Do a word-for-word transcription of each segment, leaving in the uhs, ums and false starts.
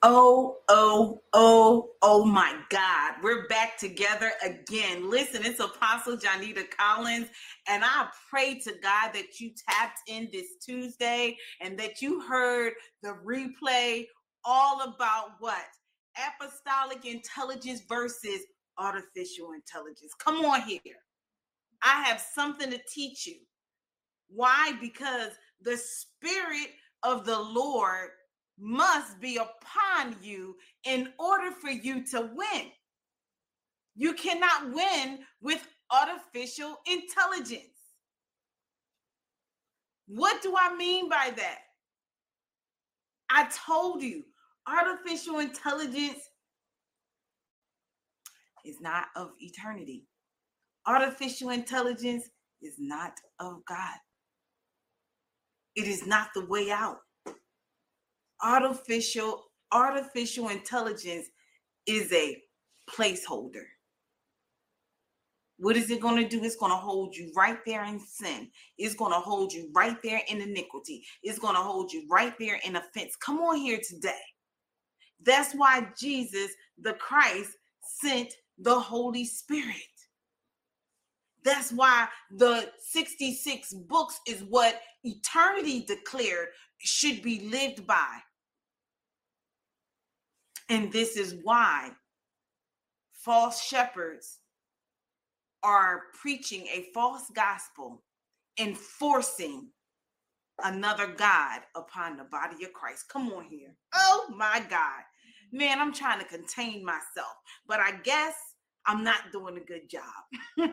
Oh, oh, oh, oh my God. We're back together again. Listen, it's Apostle Johnita Collins, and I pray to God that you tapped in this Tuesday and that you heard the replay all about what? Apostolic intelligence versus artificial intelligence. Come on here. I have something to teach you. Why? Because the Spirit of the Lord must be upon you in order for you to win. You cannot win with artificial intelligence. What do I mean by that? I told you, artificial intelligence is not of eternity. Artificial intelligence is not of God. It is not the way out. Artificial, artificial intelligence is a placeholder. What is it going to do? It's going to hold you right there in sin. It's going to hold you right there in iniquity. It's going to hold you right there in offense. Come on here today. That's why Jesus, the Christ, sent the Holy Spirit. That's why the sixty-six books is what eternity declared should be lived by. And this is why false shepherds are preaching a false gospel and forcing another God upon the body of Christ. Come on here. Oh my God. Man, I'm trying to contain myself, but I guess I'm not doing a good job.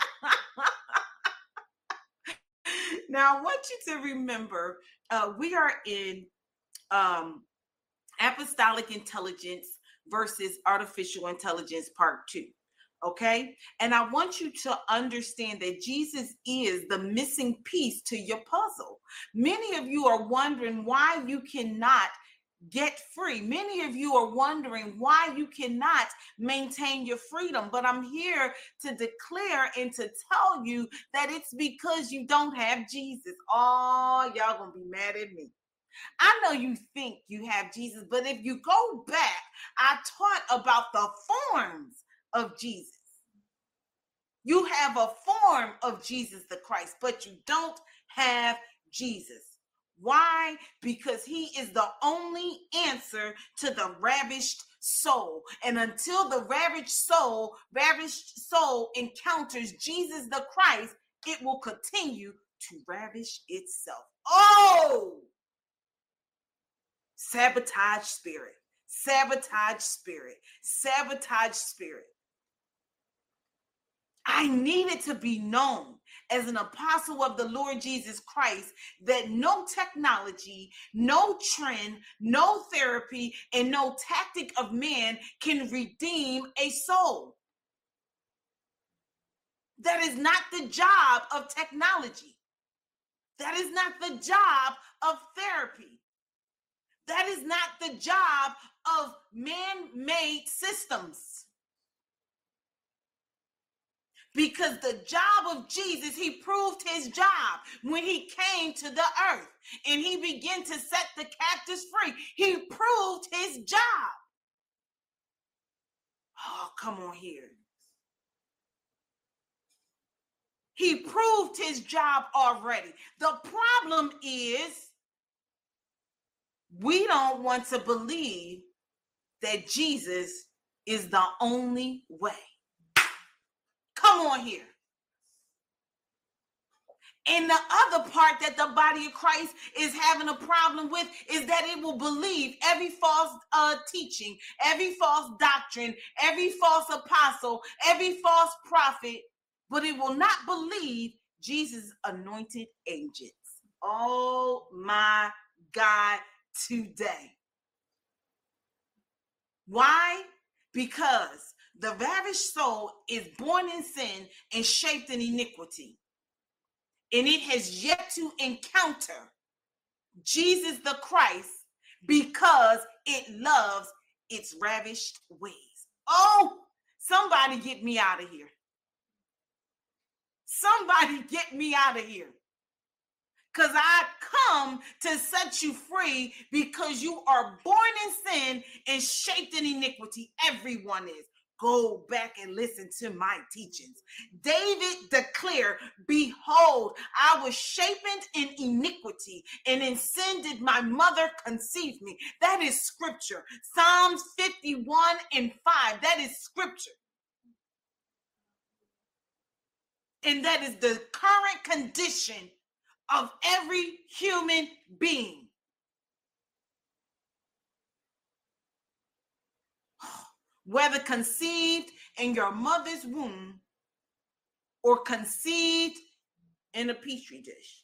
Now, I want you to remember, uh, we are in um, Apostolic Intelligence versus Artificial Intelligence Part two. Okay? And I want you to understand that Jesus is the missing piece to your puzzle. Many of you are wondering why you cannot get free. Many of you are wondering why you cannot maintain your freedom. But I'm here to declare and to tell you that it's because you don't have Jesus. Oh, y'all gonna be mad at me. I know you think you have Jesus, but if you go back, I taught about the forms of Jesus. You have a form of Jesus the Christ, but you don't have Jesus. Why? Because he is the only answer to the ravished soul. And until the ravished soul, ravished soul encounters Jesus the Christ, it will continue to ravish itself. Oh! Sabotage spirit, sabotage spirit, sabotage spirit. I needed to be known as an apostle of the Lord Jesus Christ that no technology, no trend, no therapy, and no tactic of man can redeem a soul. That is not the job of technology. That is not the job of therapy. That is not the job of man-made systems. Because the job of Jesus, he proved his job when he came to the earth and he began to set the captives free. He proved his job. Oh, come on here. He proved his job already. The problem is we don't want to believe that Jesus is the only way. Come on here. And the other part that the body of Christ is having a problem with is that it will believe every false uh, teaching, every false doctrine, every false apostle, every false prophet, but it will not believe Jesus' anointed agents. Oh my God, today. Why? Because the ravished soul is born in sin and shaped in iniquity. And it has yet to encounter Jesus the Christ because it loves its ravished ways. Oh, somebody get me out of here. Somebody get me out of here. because I come to set you free because you are born in sin and shaped in iniquity. Everyone is. Go back and listen to my teachings. David declared, behold, I was shapen in iniquity, and in sin did my mother conceive me. That is scripture. Psalms fifty-one and five. That is scripture. And that is the current condition of every human being. Whether conceived in your mother's womb or conceived in a petri dish.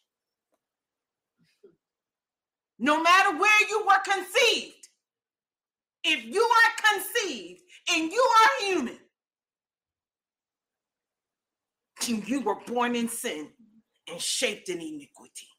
No matter where you were conceived, if you are conceived and you are human, you were born in sin and shaped in iniquity.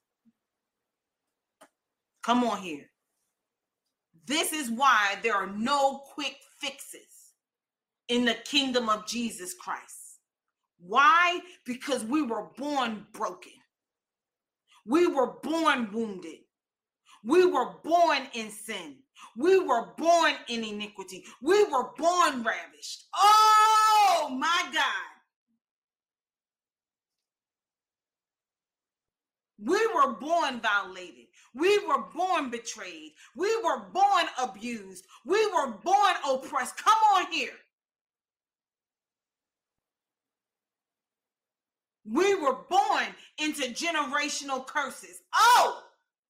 Come on here. This is why there are no quick fixes in the kingdom of Jesus Christ. Why? Because we were born broken. We were born wounded. We were born in sin. We were born in iniquity. We were born ravished. Oh my God. We were born violated. We were born betrayed. We were born abused. We were born oppressed. Come on here. We were born into generational curses. Oh!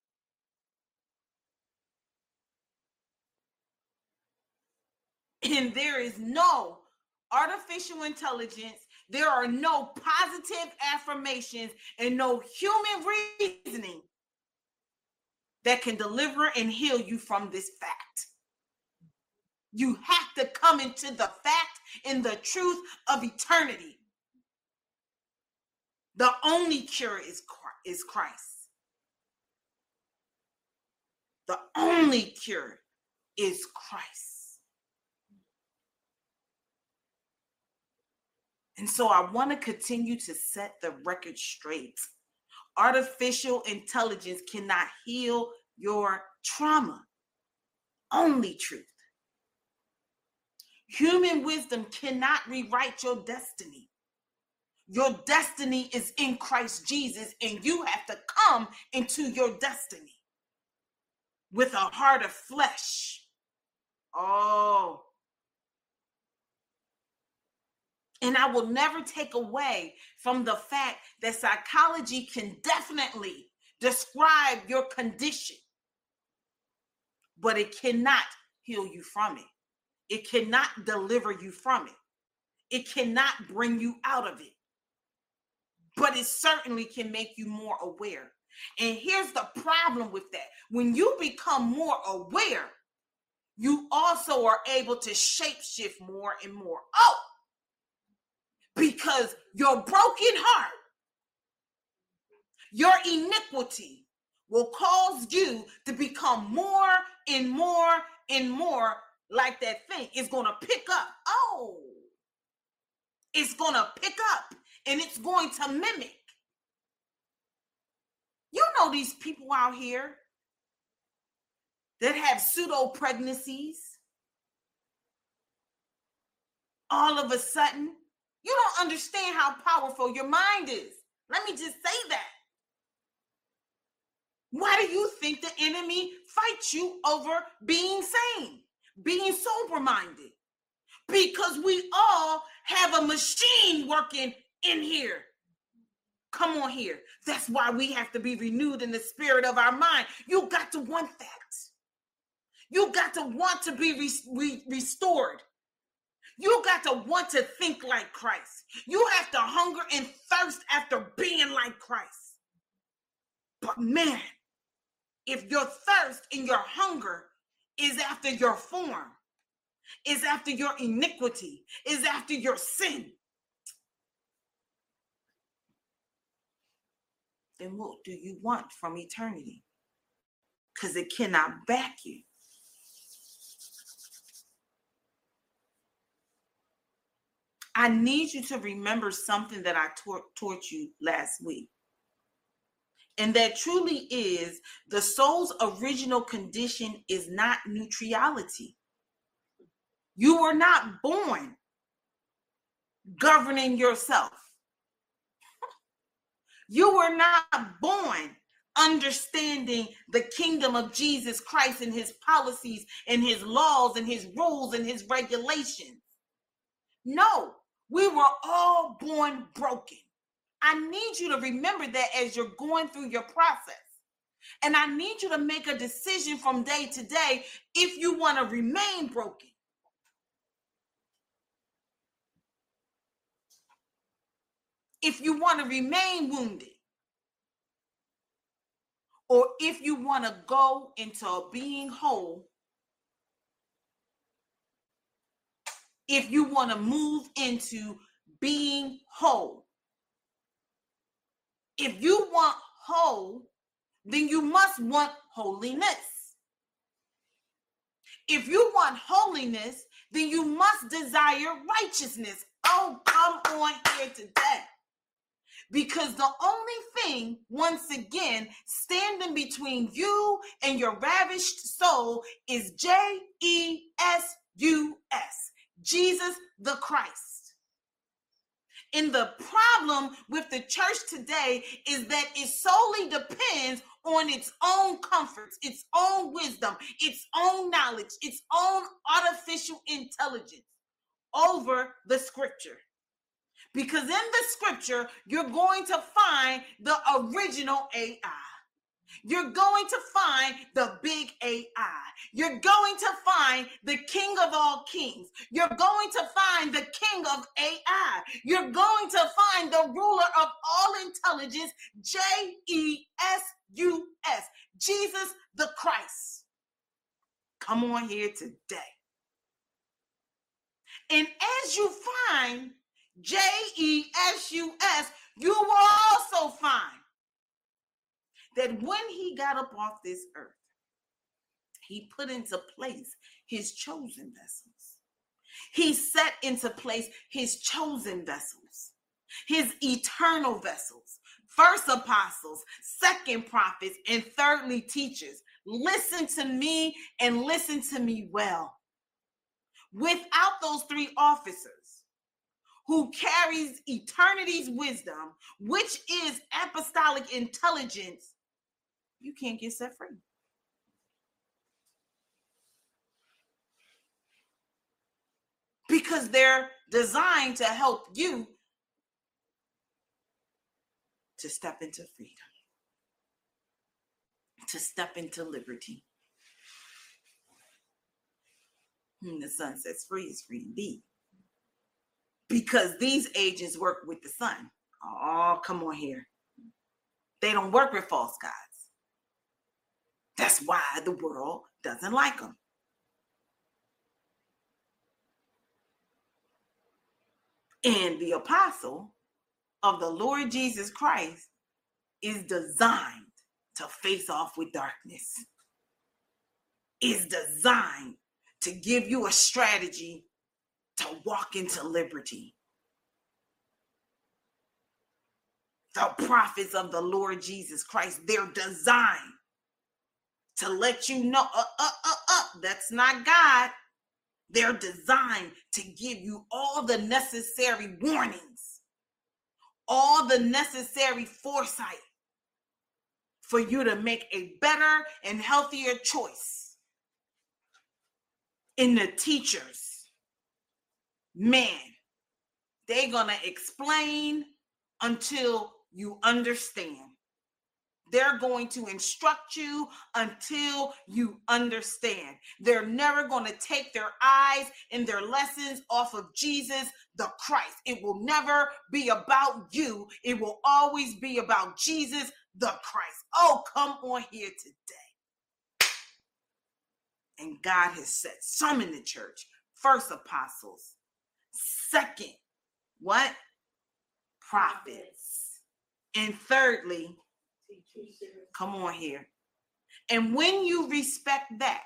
And there is no artificial intelligence. There are no positive affirmations and no human reasoning that can deliver and heal you from this fact. You have to come into the fact and the truth of eternity. The only cure is is Christ. The only cure is Christ. And so I want to continue to set the record straight. Artificial intelligence cannot heal your trauma. Only truth. Human wisdom cannot rewrite your destiny. Your destiny is in Christ Jesus, and you have to come into your destiny with a heart of flesh. Oh. And I will never take away from the fact that psychology can definitely describe your condition, but it cannot heal you from it. It cannot deliver you from it. It cannot bring you out of it. But it certainly can make you more aware. And here's the problem with that. When you become more aware, you also are able to shapeshift more and more. Oh, because your broken heart, your iniquity will cause you to become more and more and more like that thing. It's going to pick up. Oh, it's going to pick up. And it's going to mimic. You know these people out here that have pseudo pregnancies. All of a sudden, you don't understand how powerful your mind is. Let me just say that. Why do you think the enemy fights you over being sane, being sober-minded? Because we all have a machine working in here. Come on here. That's why we have to be renewed in the spirit of our mind. You got to want that. You got to want to be re- re- restored. You got to want to think like Christ. You have to hunger and thirst after being like Christ. But man, if your thirst and your hunger is after your form, is after your iniquity, is after your sin, then what do you want from eternity? Because it cannot back you. I need you to remember something that I taught, taught you last week. And that truly is the soul's original condition is not neutrality. You were not born governing yourself. You were not born understanding the kingdom of Jesus Christ and his policies and his laws and his rules and his regulations. No, we were all born broken. I need you to remember that as you're going through your process. And I need you to make a decision from day to day if you want to remain broken. If you want to remain wounded. Or if you want to go into being whole. If you want to move into being whole. If you want whole, then you must want holiness. If you want holiness, then you must desire righteousness. Oh, come on here today. Because the only thing, once again, standing between you and your ravished soul is J E S U S, Jesus the Christ. And the problem with the church today is that it solely depends on its own comforts, its own wisdom, its own knowledge, its own artificial intelligence over the scripture. Because in the scripture, you're going to find the original A I. You're going to find the big A I. You're going to find the king of all kings. You're going to find the king of A I. You're going to find the ruler of all intelligence, J E S U S, Jesus the Christ. Come on here today. And as you find J E S U S, you will also find that when he got up off this earth, he put into place his chosen vessels. He set into place his chosen vessels, his eternal vessels, first apostles, second prophets, and thirdly teachers. Listen to me and listen to me well. Without those three officers who carries eternity's wisdom, which is apostolic intelligence, you can't get set free. Because they're designed to help you to step into freedom, to step into liberty. Whom the Son sets free is free indeed. Because these agents work with the Son. Oh, come on here. They don't work with false gods. That's why the world doesn't like them. And the apostle of the Lord Jesus Christ is designed to face off with darkness. Is designed to give you a strategy to walk into liberty. The prophets of the Lord Jesus Christ, they're designed to let you know, uh, uh, uh, uh, that's not God. They're designed to give you all the necessary warnings, all the necessary foresight for you to make a better and healthier choice. In the teachers, man, they're going to explain until you understand. They're going to instruct you until you understand. They're never going to take their eyes and their lessons off of Jesus the Christ. It will never be about you. It will always be about Jesus the Christ. Oh, come on here today. And God has set some in the church. First, apostles. Second, what? Prophets. And thirdly, come on here. And when you respect that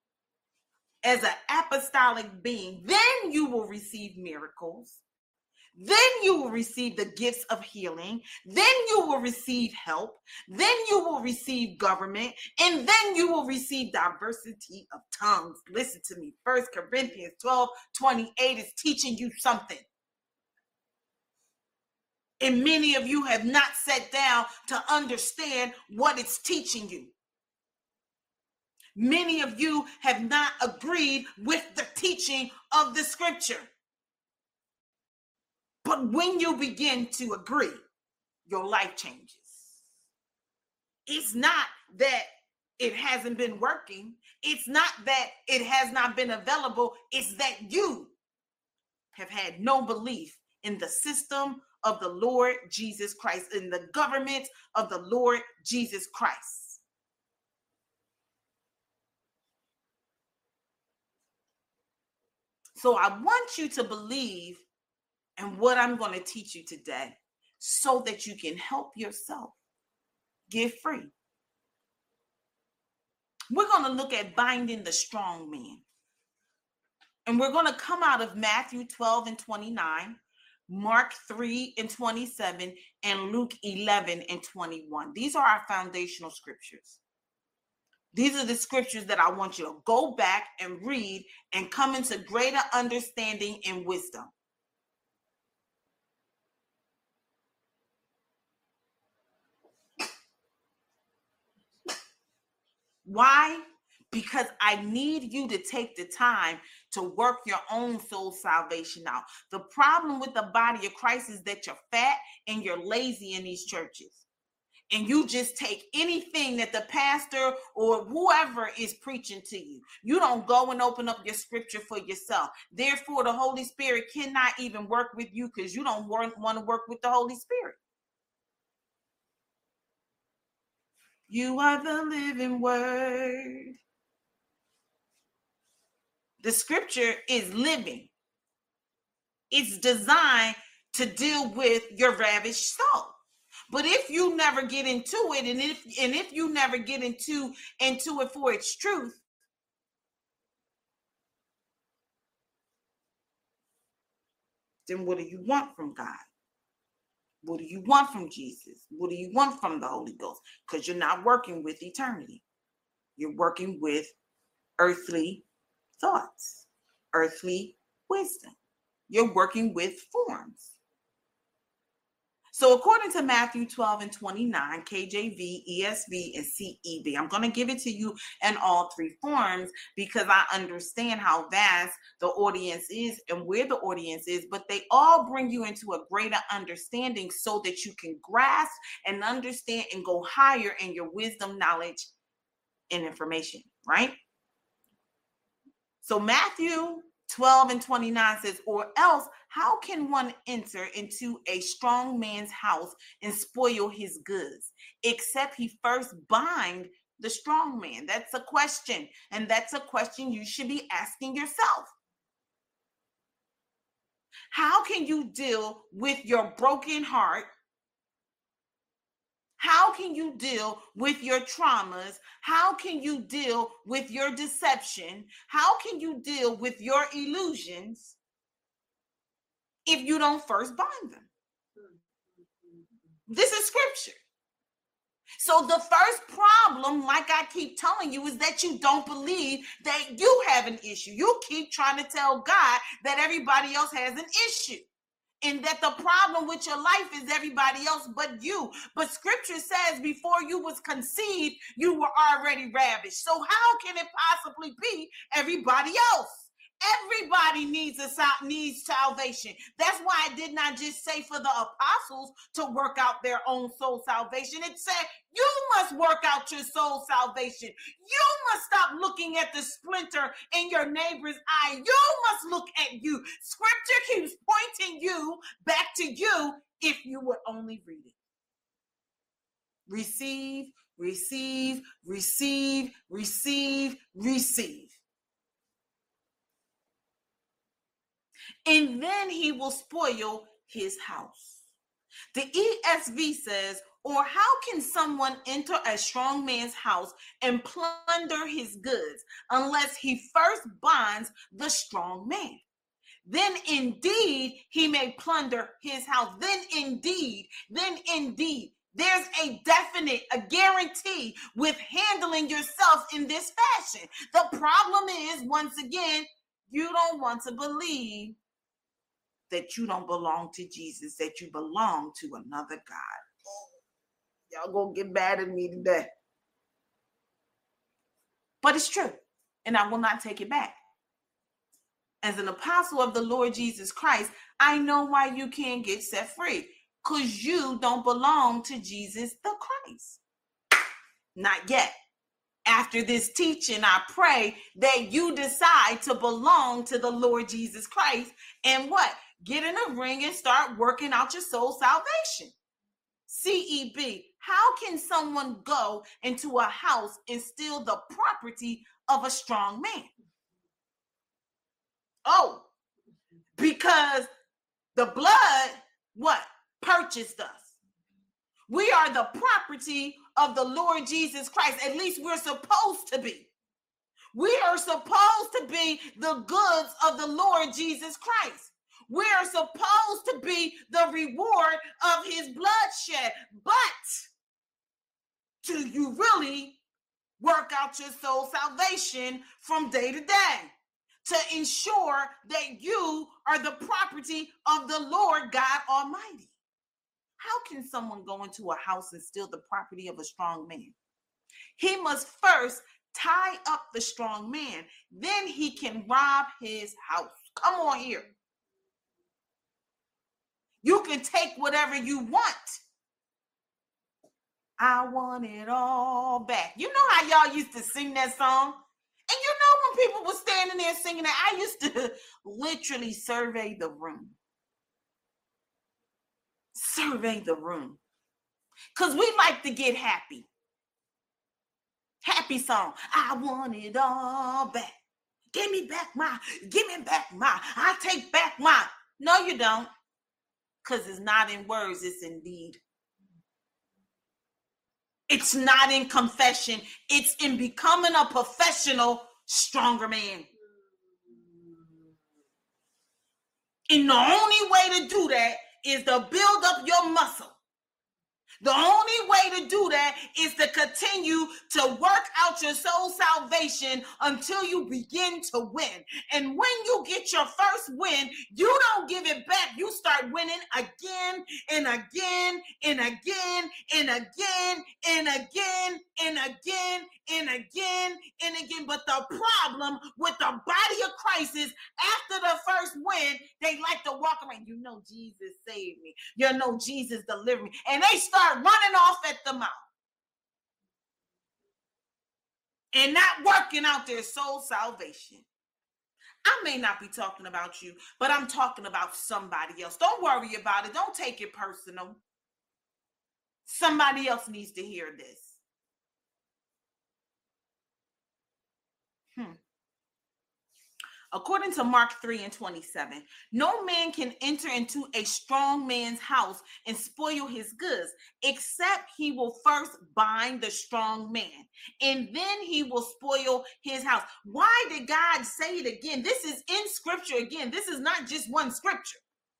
as an apostolic being, then you will receive miracles. Then you will receive the gifts of healing. Then you will receive help. Then you will receive government. And then you will receive diversity of tongues. Listen to me. First Corinthians twelve twenty-eight is teaching you something. And many of you have not sat down to understand what it's teaching you. Many of you have not agreed with the teaching of the scripture. But when you begin to agree, your life changes. It's not that it hasn't been working. It's not that it has not been available. It's that you have had no belief in the system of the Lord Jesus Christ, in the government of the Lord Jesus Christ. So I want you to believe in what I'm going to teach you today so that you can help yourself get free. We're going to look at binding the strong man. And we're going to come out of Matthew twelve and twenty-nine, Mark three and twenty-seven, and Luke eleven and twenty-one. These are our foundational scriptures. These are the scriptures that I want you to go back and read and come into greater understanding and wisdom. Why? Because I need you to take the time to work your own soul salvation out. The problem with the body of Christ is that you're fat and you're lazy in these churches. And you just take anything that the pastor or whoever is preaching to you. You don't go and open up your scripture for yourself. Therefore, the Holy Spirit cannot even work with you because you don't want to work with the Holy Spirit. You are the living word. The scripture is living. It's designed to deal with your ravished soul. But if you never get into it, and if and if you never get into, into it for its truth, then what do you want from God? What do you want from Jesus? What do you want from the Holy Ghost? Because you're not working with eternity. You're working with earthly thoughts, earthly wisdom. You're working with forms. So according to Matthew twelve and twenty-nine, K J V, E S V, and C E V, I'm going to give it to you in all three forms because I understand how vast the audience is and where the audience is, but they all bring you into a greater understanding so that you can grasp and understand and go higher in your wisdom, knowledge, and information, right? So Matthew twelve and twenty-nine says, or else how can one enter into a strong man's house and spoil his goods, except he first bind the strong man? That's a question. And that's a question you should be asking yourself. How can you deal with your broken heart? How can you deal with your traumas? How can you deal with your deception? How can you deal with your illusions if you don't first bind them? This is scripture. So the first problem, like I keep telling you, is that you don't believe that you have an issue. You keep trying to tell God that everybody else has an issue. And that the problem with your life is everybody else but you. But scripture says before you was conceived, you were already ravished. So how can it possibly be everybody else? Everybody needs a needs salvation. That's why I did not just say for the apostles to work out their own soul salvation. It said you must work out your soul salvation. You must stop looking at the splinter in your neighbor's eye. You must look at you. Scripture keeps pointing you back to you if you would only read it. Receive, receive, receive, receive, receive. And then he will spoil his house. The E S V says, or how can someone enter a strong man's house and plunder his goods unless he first binds the strong man? then indeed he may plunder his house. Then indeed, then indeed. There's a definite, a guarantee with handling yourself in this fashion. The problem is, once again, you don't want to believe that you don't belong to Jesus, that you belong to another God. Y'all gonna get mad at me today. But it's true, and I will not take it back. As an apostle of the Lord Jesus Christ, I know why you can't get set free. Because you don't belong to Jesus the Christ. Not yet. After this teaching, I pray that you decide to belong to the Lord Jesus Christ and what? Get in a ring and start working out your soul salvation. C E B, how can someone go into a house and steal the property of a strong man? Oh, because the blood, what? Purchased us. We are the property of the Lord Jesus Christ. At least we're supposed to be. We are supposed to be the goods of the Lord Jesus Christ. We are supposed to be the reward of his bloodshed. But do you really work out your soul salvation from day to day to ensure that you are the property of the Lord God Almighty? How can someone go into a house and steal the property of a strong man? He must first tie up the strong man. Then he can rob his house. Come on here. You can take whatever you want. I want it all back. You know how y'all used to sing that song? And you know when people were standing there singing that, I used to literally survey the room. Survey the room. Because we like to get happy. Happy song. I want it all back. Give me back my, give me back my, I take back my. No, you don't. Because it's not in words, it's in deed. It's not in confession. It's in becoming a professional, stronger man. And the only way to do that is to build up your muscle. The only way to do that is to continue to work out your soul salvation until you begin to win. And when you get your first win, you don't give it back. You start winning again and again and again and again and again and again and again and again. But the problem with the body of Christ is after the first win, they like to walk around. You know, Jesus saved me. You know, Jesus delivered me. And they start running off at the mouth and not working out their soul salvation. I may not be talking about you, but I'm talking about somebody else. Don't worry about it. Don't take it personal. Somebody else needs to hear this. Hmm. According to Mark three and twenty-seven, no man can enter into a strong man's house and spoil his goods, except he will first bind the strong man, and then he will spoil his house. Why did God say it again? This is in scripture again. This is not just one scripture.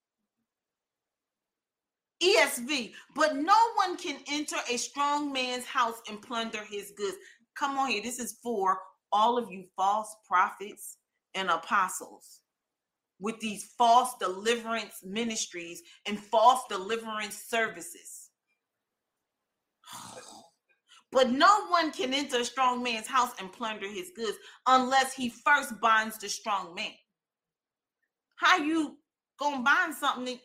E S V, but no one can enter a strong man's house and plunder his goods. Come on here. This is for all of you false prophets and apostles with these false deliverance ministries and false deliverance services. But no one can enter a strong man's house and plunder his goods unless he first binds the strong man. How you gonna bind something that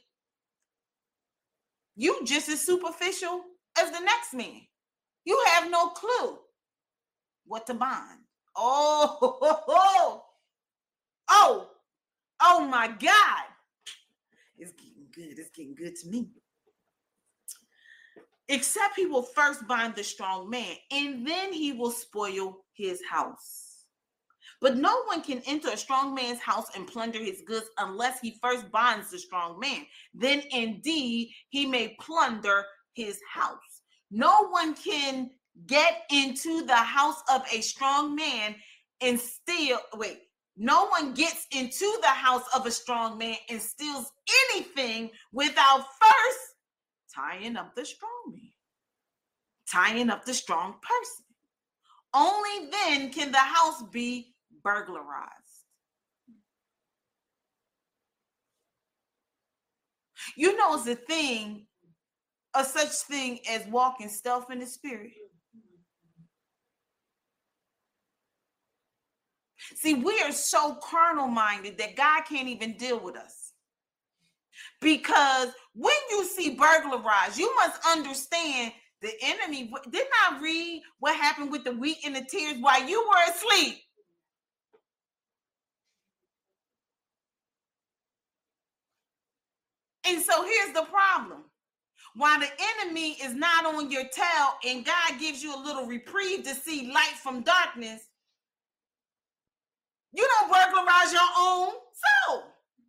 you just as superficial as the next man? You have no clue what to bind. Oh, ho, ho, ho. Oh, oh my God. It's getting good. It's getting good to me. Except he will first bind the strong man, and then he will spoil his house. But no one can enter a strong man's house and plunder his goods unless he first binds the strong man. Then indeed he may plunder his house. No one can get into the house of a strong man and steal. Wait. No one gets into the house of a strong man and steals anything without first tying up the strong man, tying up the strong person. Only then can the house be burglarized. You know, it's a thing, a such thing as walking stealth in the spirit. See, we are so carnal minded that God can't even deal with us. Because when you see burglarized, you must understand the enemy. Didn't I read what happened with the wheat and the tears while you were asleep? And so here's the problem. While the enemy is not on your tail and God gives you a little reprieve to see light from darkness, you don't burglarize your own soul.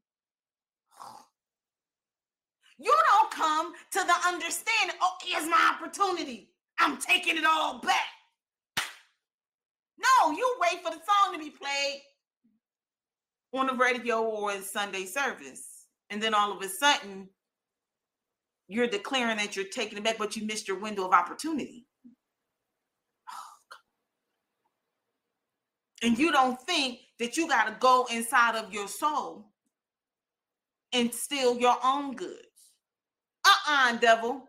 You don't come to the understanding, oh, here's my opportunity. I'm taking it all back. No, you wait for the song to be played on the radio or in Sunday service. And then all of a sudden, you're declaring that you're taking it back, but you missed your window of opportunity. And you don't think that you got to go inside of your soul and steal your own goods. Uh-uh, devil.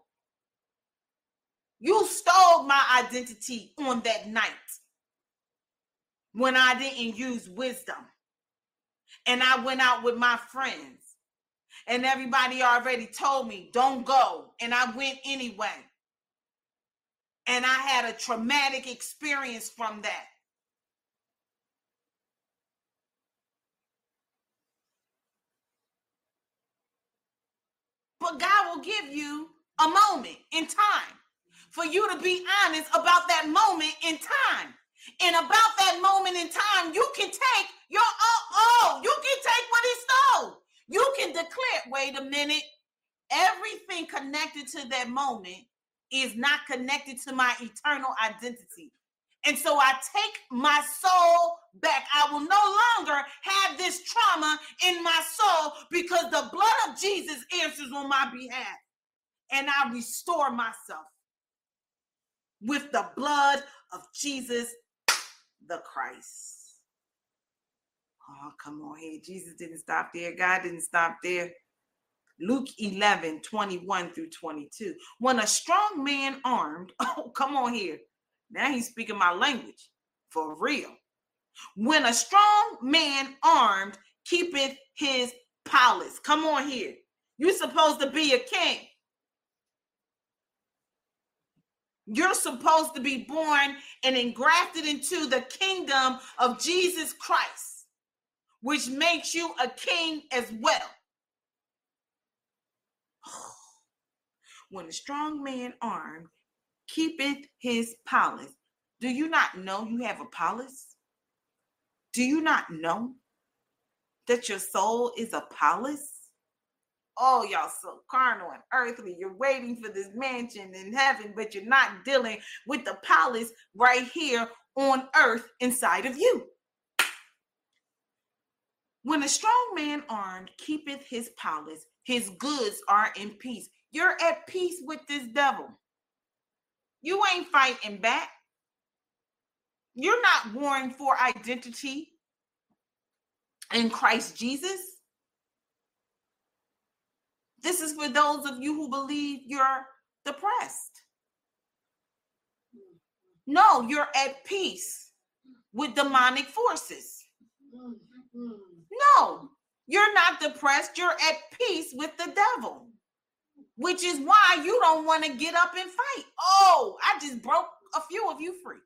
You stole my identity on that night when I didn't use wisdom. And I went out with my friends. And everybody already told me, don't go. And I went anyway. And I had a traumatic experience from that. But God will give you a moment in time for you to be honest about that moment in time. And about that moment in time, you can take your own, oh, you can take what he stole. You can declare, wait a minute, everything connected to that moment is not connected to my eternal identity. And so I take my soul back. I will no longer have this trauma in my soul because the blood of Jesus answers on my behalf. And I restore myself with the blood of Jesus the Christ. Oh, come on here. Jesus didn't stop there. God didn't stop there. Luke eleven, twenty-one through twenty-two. When a strong man armed, oh, come on here. Now he's speaking my language for real. When a strong man armed keepeth his palace. Come on here. You're supposed to be a king. You're supposed to be born and engrafted into the kingdom of Jesus Christ, which makes you a king as well. When a strong man armed keepeth his palace. Do you not know you have a palace? Do you not know that your soul is a palace? Oh, y'all so carnal and earthly. You're waiting for this mansion in heaven, but you're not dealing with the palace right here on earth inside of you. When a strong man armed keepeth his palace, his goods are in peace. You're at peace with this devil. You ain't fighting back. You're not warring for identity in Christ Jesus. This is for those of you who believe you're depressed. No, you're at peace with demonic forces. No, you're not depressed. You're at peace with the devil, which is why you don't want to get up and fight. Oh, I just broke a few of you free.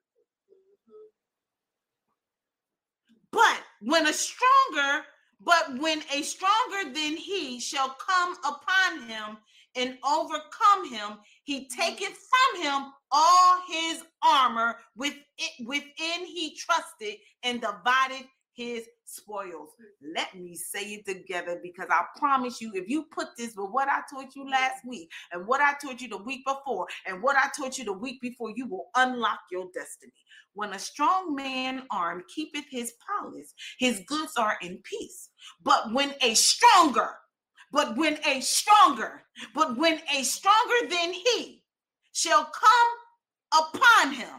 But when a stronger, but when a stronger than he shall come upon him and overcome him, he taketh from him all his armor with it, within he trusted, and divided his spoils. Let me say it together, because I promise you, if you put this with what I taught you last week and what I taught you the week before and what I taught you the week before, you will unlock your destiny. When a strong man armed keepeth his palace, his goods are in peace. But when a stronger, but when a stronger, but when a stronger than he shall come upon him.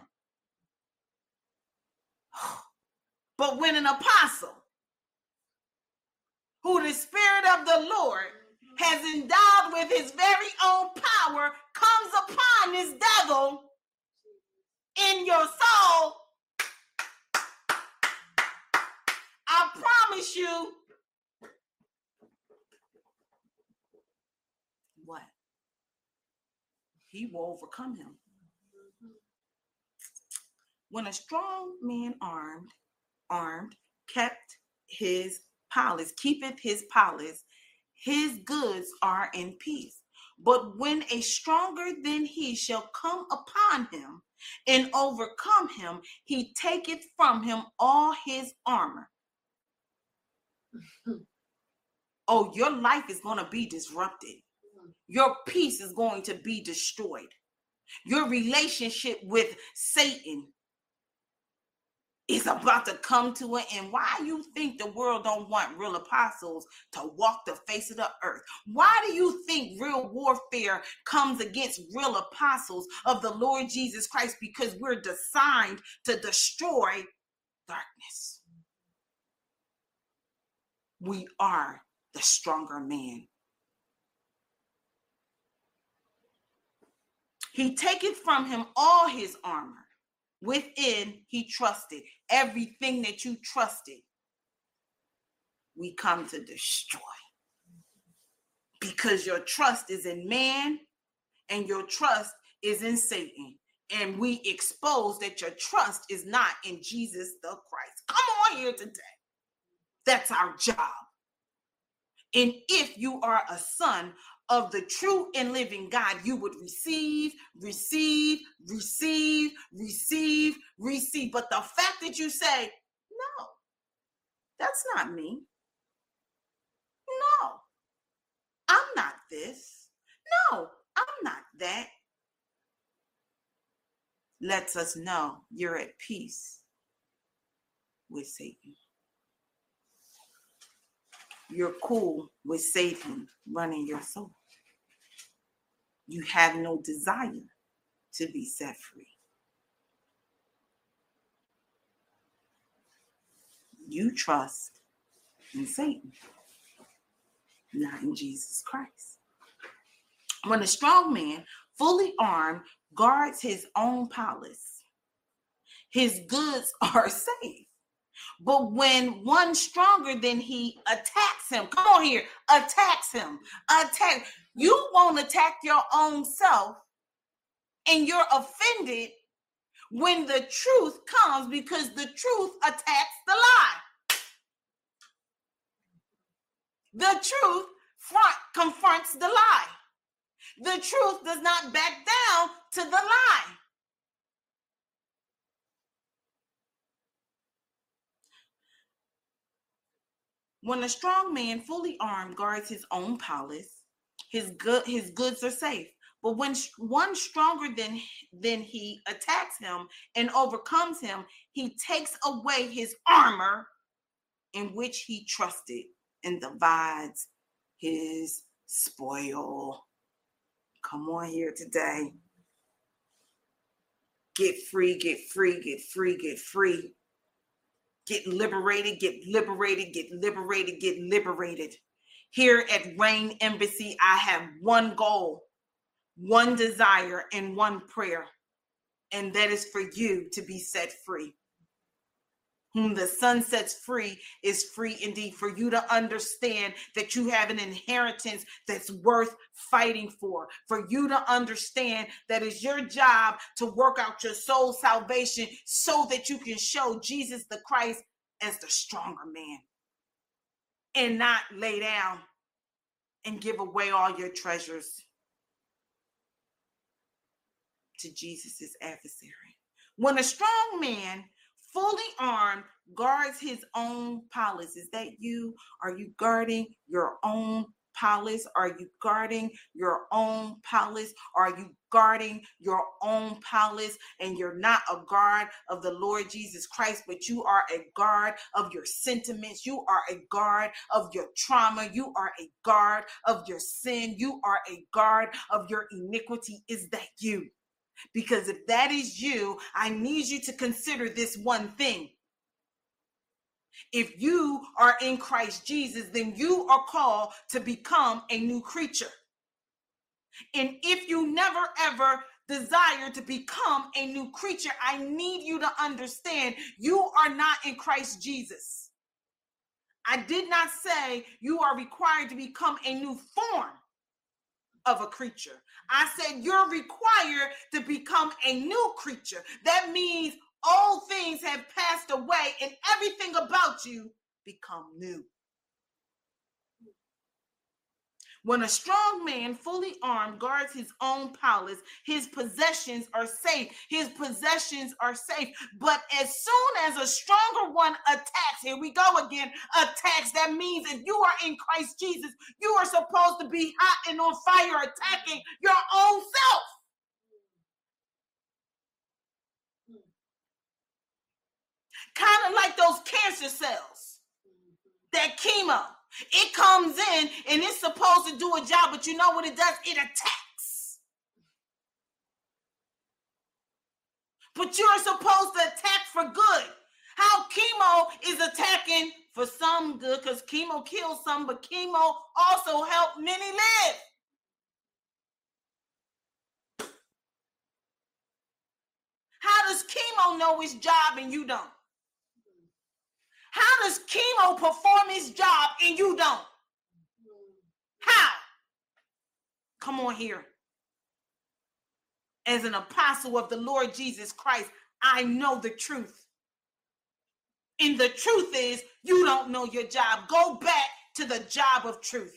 But when an apostle, who the Spirit of the Lord has endowed with his very own power, comes upon this devil in your soul, I promise you, what? He will overcome him. When a strong man armed, armed, kept his palace, keepeth his palace, his goods are in peace. But when a stronger than he shall come upon him and overcome him, he taketh from him all his armor. Oh, your life is going to be disrupted. Your peace is going to be destroyed. Your relationship with Satan is about to come to an end. Why you think the world don't want real apostles to walk the face of the earth? Why do you think real warfare comes against real apostles of the Lord Jesus Christ? Because we're designed to destroy darkness. We are the stronger man. He taketh from him all his armor. Within he trusted. Everything that you trusted, we come to destroy. Because your trust is in man and your trust is in Satan. And we expose that your trust is not in Jesus the Christ. Come on here today. That's our job. And if you are a son of the true and living God, you would receive, receive, receive, receive, receive. But the fact that you say, no, that's not me. No, I'm not this. No, I'm not that. Lets us know you're at peace with Satan. You're cool with Satan running your soul. You have no desire to be set free. You trust in Satan, not in Jesus Christ. When a strong man, fully armed, guards his own palace, his goods are safe. But when one stronger than he attacks him, come on here, attacks him, attack. You won't attack your own self, and you're offended when the truth comes, because the truth attacks the lie. The truth front confronts the lie. The truth does not back down to the lie. When a strong man, fully armed, guards his own palace, his good his goods are safe. But when one stronger than, than he attacks him and overcomes him, he takes away his armor in which he trusted and divides his spoil. Come on here today. Get free, get free, get free, get free. Get liberated, get liberated, get liberated, get liberated. Here at Reign Embassy, I have one goal, one desire, and one prayer. And that is for you to be set free. Whom the Son sets free is free indeed. For you to understand that you have an inheritance that's worth fighting for. For you to understand that it's your job to work out your soul salvation so that you can show Jesus the Christ as the stronger man. And not lay down and give away all your treasures to Jesus's adversary. When a strong man, fully armed, guards his own palace. Is that you? Are you guarding your own palace? Are you guarding your own palace? Are you guarding your own palace? And you're not a guard of the Lord Jesus Christ, but you are a guard of your sentiments. You are a guard of your trauma. You are a guard of your sin. You are a guard of your iniquity. Is that you? Because if that is you, I need you to consider this one thing. If you are in Christ Jesus, then you are called to become a new creature. And if you never ever desire to become a new creature, I need you to understand you are not in Christ Jesus. I did not say you are required to become a new form of a creature. I said you're required to become a new creature. That means old things have passed away and everything about you become new. When a strong man, fully armed, guards his own palace, his possessions are safe. His possessions are safe. But as soon as a stronger one attacks, here we go again, attacks, that means if you are in Christ Jesus, you are supposed to be hot and on fire attacking your own self. Kind of like those cancer cells, that chemo. It comes in and it's supposed to do a job, but you know what it does? It attacks. But you're supposed to attack for good. How chemo is attacking for some good, because chemo kills some, but chemo also helps many live. How does chemo know its job and you don't? How does chemo perform its job and you don't? How? Come on here. As an apostle of the Lord Jesus Christ, I know the truth. And the truth is, you don't know your job. Go back to the job of truth.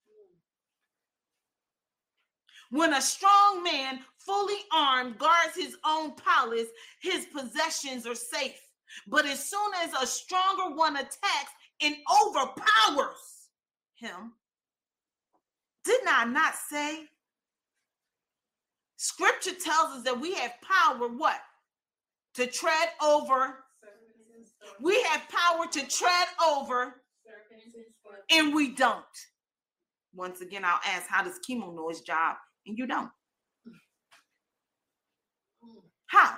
When a strong man, fully armed, guards his own palace, his possessions are safe. But as soon as a stronger one attacks and overpowers him, did I not say? Scripture tells us that we have power, what? To tread over. We have power to tread over, and we don't. Once again, I'll ask, how does chemo know its job and you don't? How?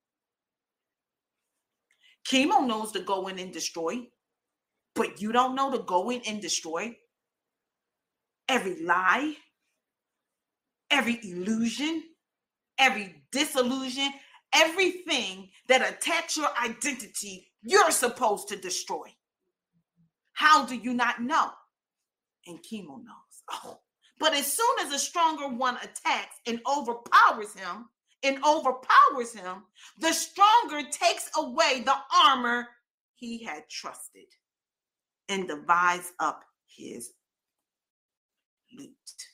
Chemo knows to go in and destroy, but you don't know to go in and destroy every lie, every illusion, every disillusion, everything that attacks your identity, you're supposed to destroy. How do you not know? And chemo knows. Oh. But as soon as a stronger one attacks and overpowers him, and overpowers him, the stronger takes away the armor he had trusted and divides up his loot.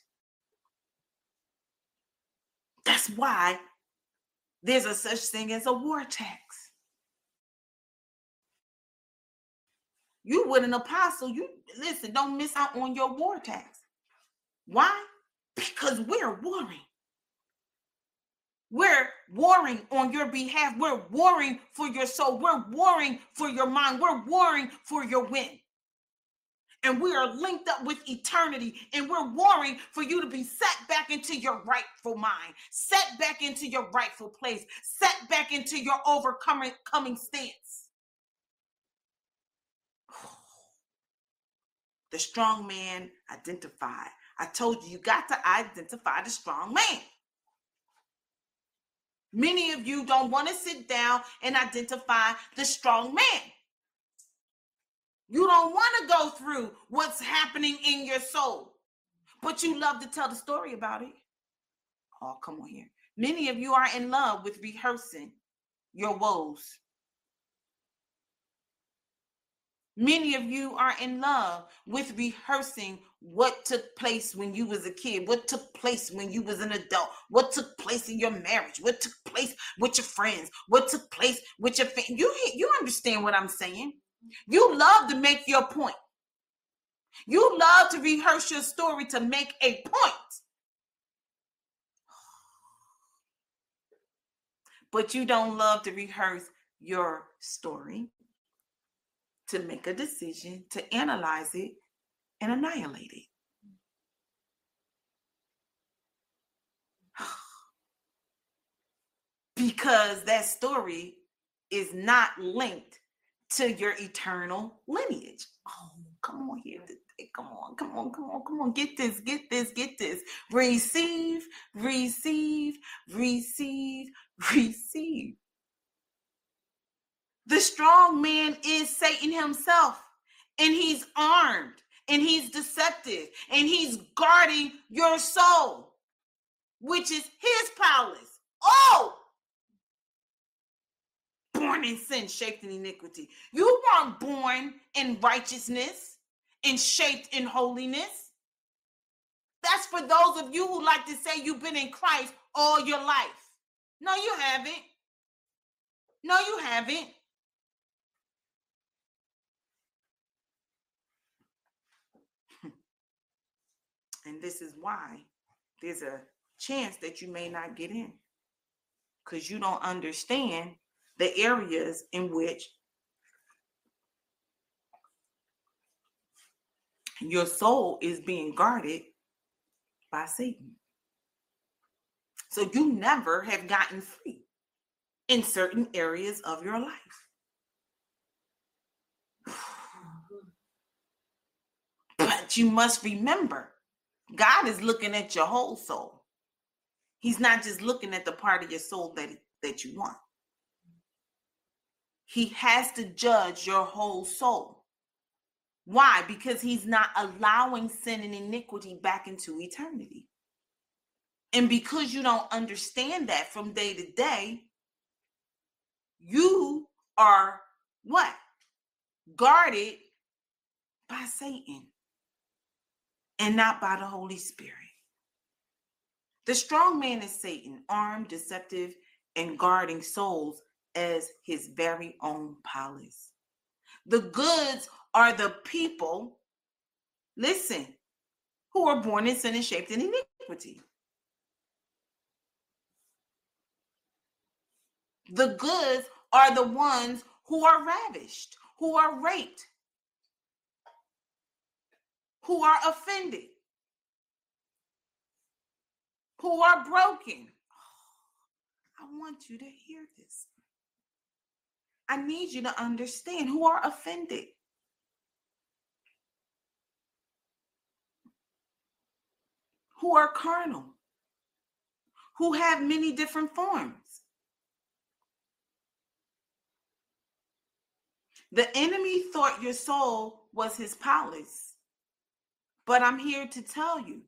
That's why there's a such thing as a war tax. You with an apostle, you listen, don't miss out on your war tax. Why? Because we're warring. We're warring on your behalf. We're warring for your soul. We're warring for your mind. We're warring for your win. And we are linked up with eternity. And we're warring for you to be set back into your rightful mind, set back into your rightful place, set back into your overcoming coming stance. The strong man identified. I told you, you got to identify the strong man. Many of you don't want to sit down and identify the strong man. You don't want to go through what's happening in your soul, but you love to tell the story about it. Oh, come on here. Many of you are in love with rehearsing your woes. Many of you are in love with rehearsing what took place when you was a kid, what took place when you was an adult, what took place in your marriage, what took place with your friends, what took place with your family. You, you understand what I'm saying? You love to make your point. You love to rehearse your story to make a point. But you don't love to rehearse your story to make a decision, to analyze it, and annihilate it. Because that story is not linked to your eternal lineage. Oh, come on here. Come on, come on, come on, come on. Get this, get this, get this. Receive, receive, receive, receive. The strong man is Satan himself, and he's armed, and he's deceptive, and he's guarding your soul, which is his palace. Oh! Born in sin, shaped in iniquity. You weren't born in righteousness and shaped in holiness. That's for those of you who like to say you've been in Christ all your life. No, you haven't. No, you haven't. And this is why there's a chance that you may not get in, because you don't understand the areas in which your soul is being guarded by Satan. So you never have gotten free in certain areas of your life. But you must remember, God is looking at your whole soul. He's not just looking at the part of your soul that, that you want. He has to judge your whole soul. Why? Because he's not allowing sin and iniquity back into eternity. And because you don't understand that from day to day, you are what? Guarded by Satan and not by the Holy Spirit. The strong man is Satan, armed, deceptive, and guarding souls as his very own palace. The goods are the people, listen, who are born in sin and shaped in iniquity. The goods are the ones who are ravished, who are raped, who are offended, who are broken. I want you to hear this. I need you to understand who are offended. Who are carnal. Who have many different forms. The enemy thought your soul was his palace. But I'm here to tell you.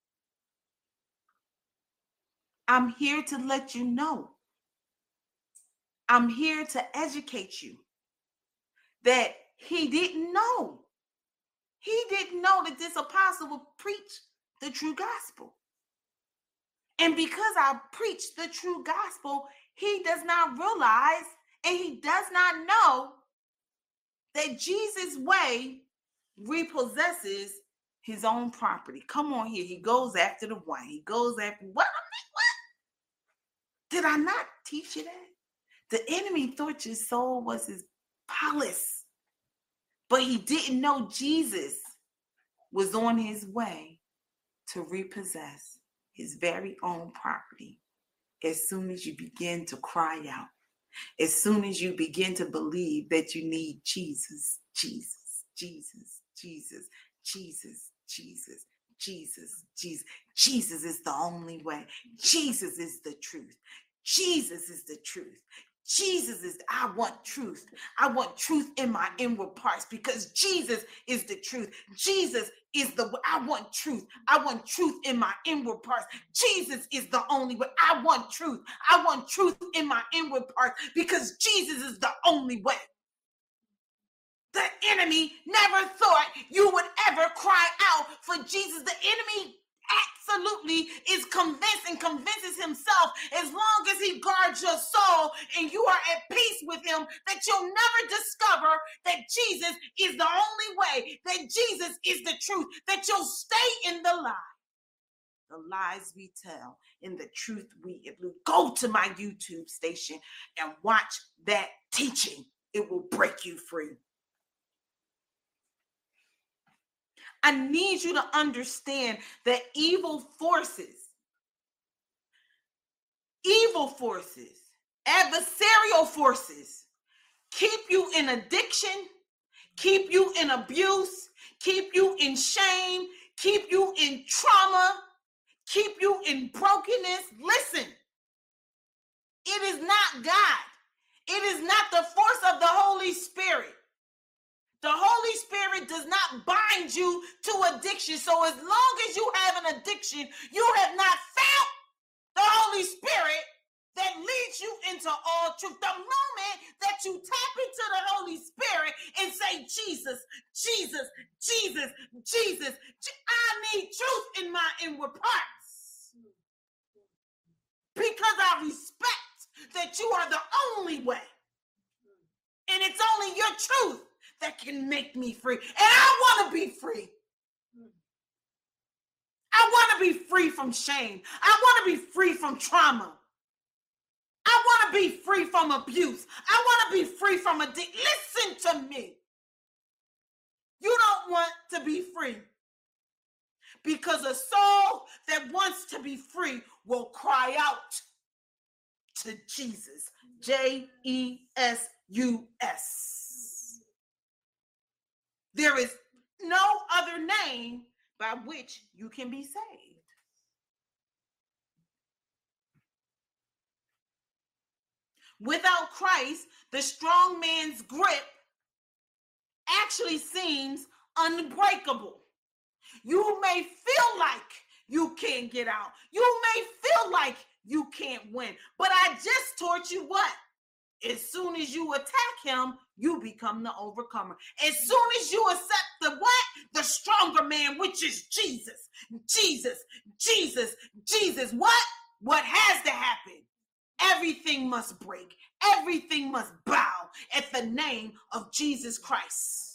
I'm here to let you know. I'm here to educate you that he didn't know. He didn't know that this apostle would preach the true gospel. And because I preach the true gospel, he does not realize and he does not know that Jesus' way repossesses his own property. Come on here. He goes after the wine. He goes after what? What? Did I not teach you that? The enemy thought your soul was his palace, but he didn't know Jesus was on his way to repossess his very own property. As soon as you begin to cry out, as soon as you begin to believe that you need Jesus, Jesus, Jesus, Jesus, Jesus, Jesus, Jesus, Jesus. Jesus is the only way. Jesus is the truth. Jesus is the truth. Jesus is, I want truth. I want truth in my inward parts because Jesus is the truth. Jesus is the, I want truth. I want truth in my inward parts. Jesus is the only way. I want truth. I want truth in my inward parts because Jesus is the only way. The enemy never thought you would ever cry out for Jesus. The enemy absolutely is convinced and convinces himself, as long as he guards your soul and you are at peace with him, that you'll never discover that Jesus is the only way, that Jesus is the truth, that you'll stay in the lie. The lies we tell and the truth we elude. Go to my YouTube station and watch that teaching. It will break you free. I need you to understand that evil forces, evil forces, adversarial forces keep you in addiction, keep you in abuse, keep you in shame, keep you in trauma, keep you in brokenness. Listen, it is not God. It is not the force of the Holy Spirit. The Holy Spirit does not bind you to addiction. So as long as you have an addiction, you have not found the Holy Spirit that leads you into all truth. The moment that you tap into the Holy Spirit and say, Jesus, Jesus, Jesus, Jesus, I need truth in my inward parts. Because I respect that you are the only way. And it's only your truth that can make me free. And I want to be free. I want to be free from shame. I want to be free from trauma. I want to be free from abuse. I want to be free from addiction. Listen to me. You don't want to be free. Because a soul that wants to be free will cry out to Jesus. J E S U S. There is no other name by which you can be saved. Without Christ, the strong man's grip actually seems unbreakable. You may feel like you can't get out. You may feel like you can't win. But I just taught you what? As soon as you attack him, you become the overcomer. As soon as you accept the what? The stronger man, which is Jesus. Jesus, Jesus, Jesus. What? What has to happen? Everything must break. Everything must bow at the name of Jesus Christ.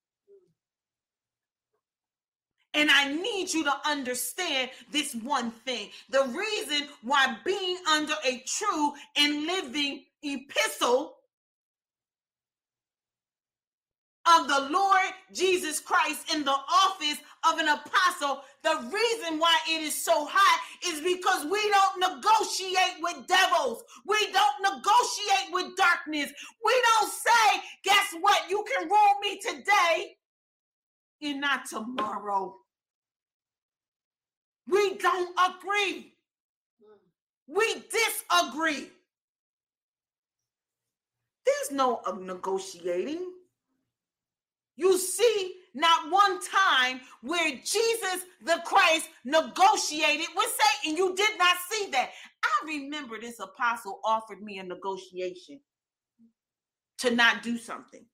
And I need you to understand this one thing. The reason why being under a true and living epistle of the Lord Jesus Christ in the office of an apostle, the reason why it is so high is because we don't negotiate with devils. We don't negotiate with darkness. We don't say, guess what? You can rule me today and not tomorrow. We don't agree. We disagree. There's no uh, negotiating. You see not one time where Jesus the Christ negotiated with Satan. You did not see that. I remember this apostle offered me a negotiation to not do something.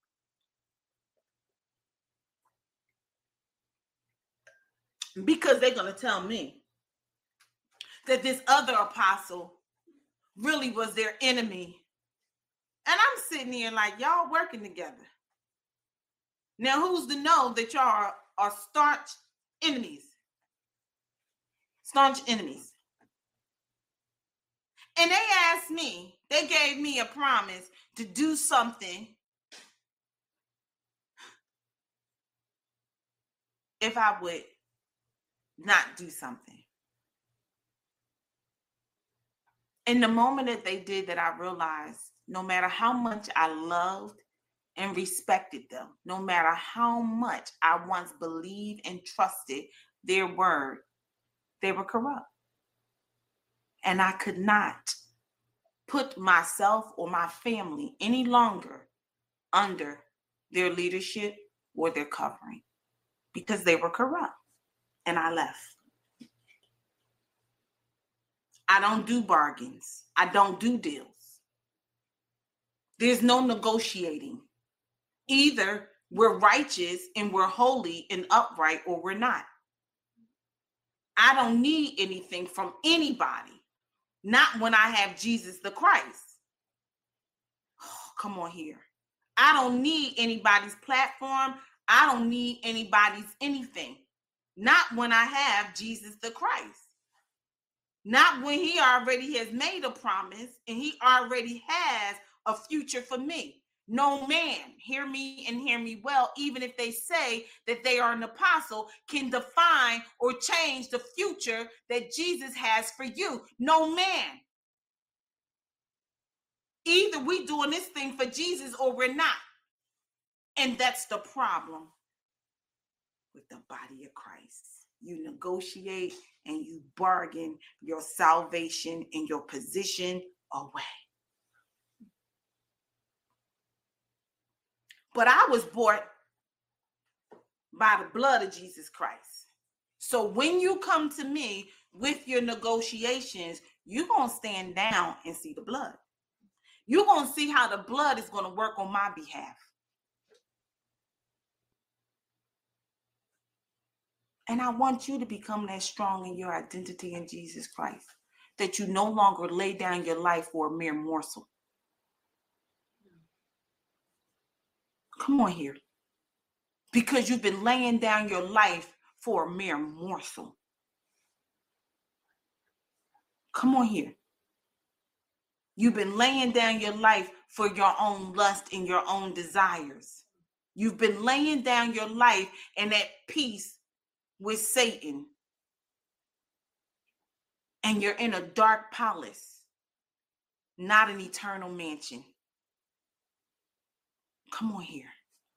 Because they're going to tell me that this other apostle really was their enemy. And I'm sitting here like, y'all working together. Now, who's to know that y'all are, are staunch enemies? Staunch enemies. And they asked me, they gave me a promise to do something if I would not do something. In the moment that they did that, I realized no matter how much I loved and respected them, no matter how much I once believed and trusted their word, they were corrupt. And I could not put myself or my family any longer under their leadership or their covering because they were corrupt. And I left. I don't do bargains. I don't do deals. There's no negotiating. Either We're righteous and we're holy and upright, or we're not. I don't need anything from anybody, not when I have Jesus the Christ. Oh, come on here. I don't need anybody's platform. I don't need anybody's anything. Not when I have Jesus the Christ. Not when he already has made a promise and he already has a future for me. No man, hear me and hear me well, even if they say that they are an apostle, can define or change the future that Jesus has for you. No man. Either we doing this thing for Jesus or we're not. And that's the problem with the body of Christ. You negotiate and you bargain your salvation and your position away. But I was bought by the blood of Jesus Christ. So when you come to me with your negotiations, you're going to stand down and see the blood. You're going to see how the blood is going to work on my behalf. And I want you to become that strong in your identity in Jesus Christ, that you no longer lay down your life for a mere morsel. Come on here. Because you've been laying down your life for a mere morsel. Come on here. You've been laying down your life for your own lust and your own desires. You've been laying down your life and at peace with Satan. And you're in a dark palace, not an eternal mansion. Come on here.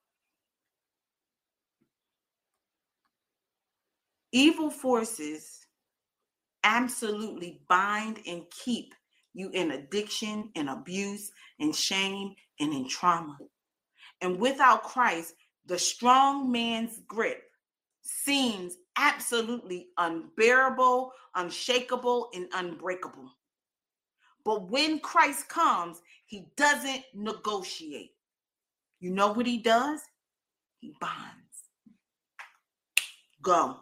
Evil forces absolutely bind and keep you in addiction and abuse and shame and in trauma. And without Christ, the strong man's grip seems absolutely unbearable, unshakable, and unbreakable. But when Christ comes, he doesn't negotiate. You know what he does? He binds. Go.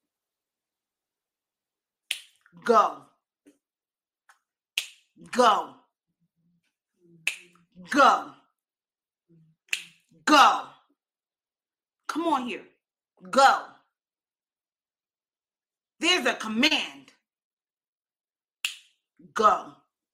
Go. Go. Go. Go. Come on here. Go. There's a command. Go.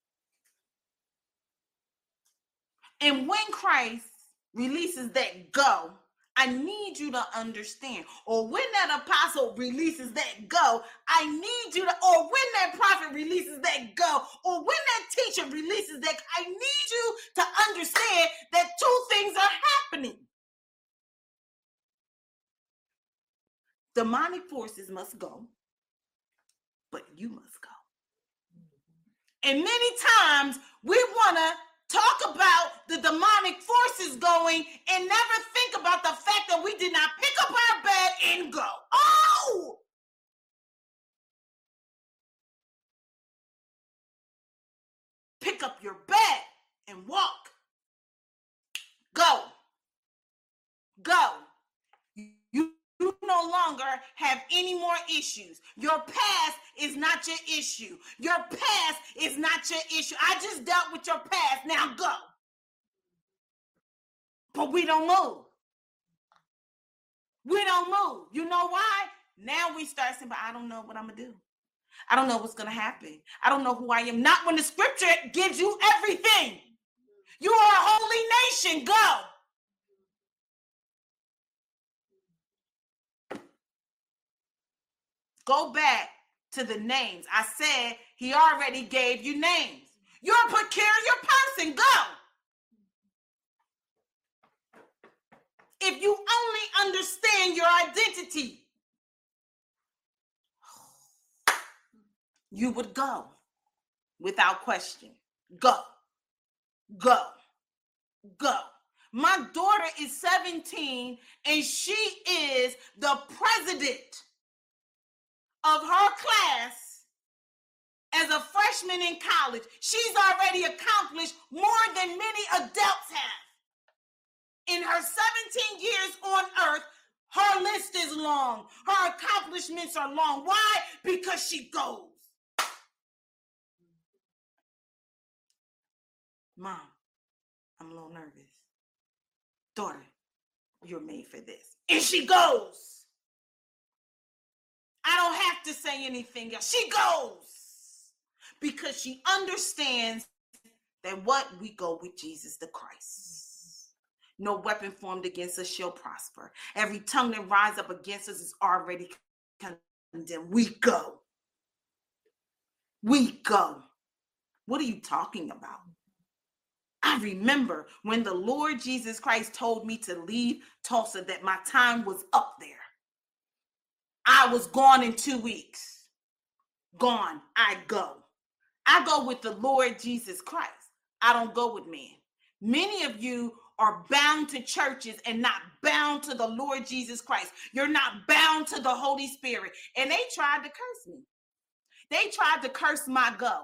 And when Christ releases that go, I need you to understand. Or when that apostle releases that go, I need you to, or when that prophet releases that go, or when that teacher releases that, I need you to understand that two things are happening. Demonic forces must go, but you must go. And many times we want to talk about the demonic forces going and never think about the fact that we did not pick up our bed and go. Oh! Pick up your bed and walk. Go. Go. You, you no longer have any more issues. Your past is not your issue. Your past is not your issue. I just dealt with your past. Now go. But we don't move. We don't move. You know why? Now we start saying, but I don't know what I'm going to do. I don't know what's going to happen. I don't know who I am. Not when the scripture gives you everything. You are a holy nation. Go. Go back to the names. I said he already gave you names. You're a peculiar person. Go. If you only understand your identity, you would go without question. Go. Go. Go. My daughter is seventeen and she is the president of her class as a freshman in college. She's already accomplished more than many adults have. In her seventeen years on earth, her list is long. Her accomplishments are long. Why? Because she goes. Mom, I'm a little nervous. Daughter, you're made for this. And she goes. I don't have to say anything else. She goes. Because she understands that what we go with Jesus the Christ. No weapon formed against us shall prosper. Every tongue that rises up against us is already condemned. We go. We go. What are you talking about? I remember when the Lord Jesus Christ told me to leave Tulsa, that my time was up there. I was gone in two weeks. Gone. I go. I go with the Lord Jesus Christ. I don't go with men. Many of you are bound to churches and not bound to the Lord Jesus Christ. You're not bound to the Holy Spirit. And they tried to curse me. They tried to curse my go.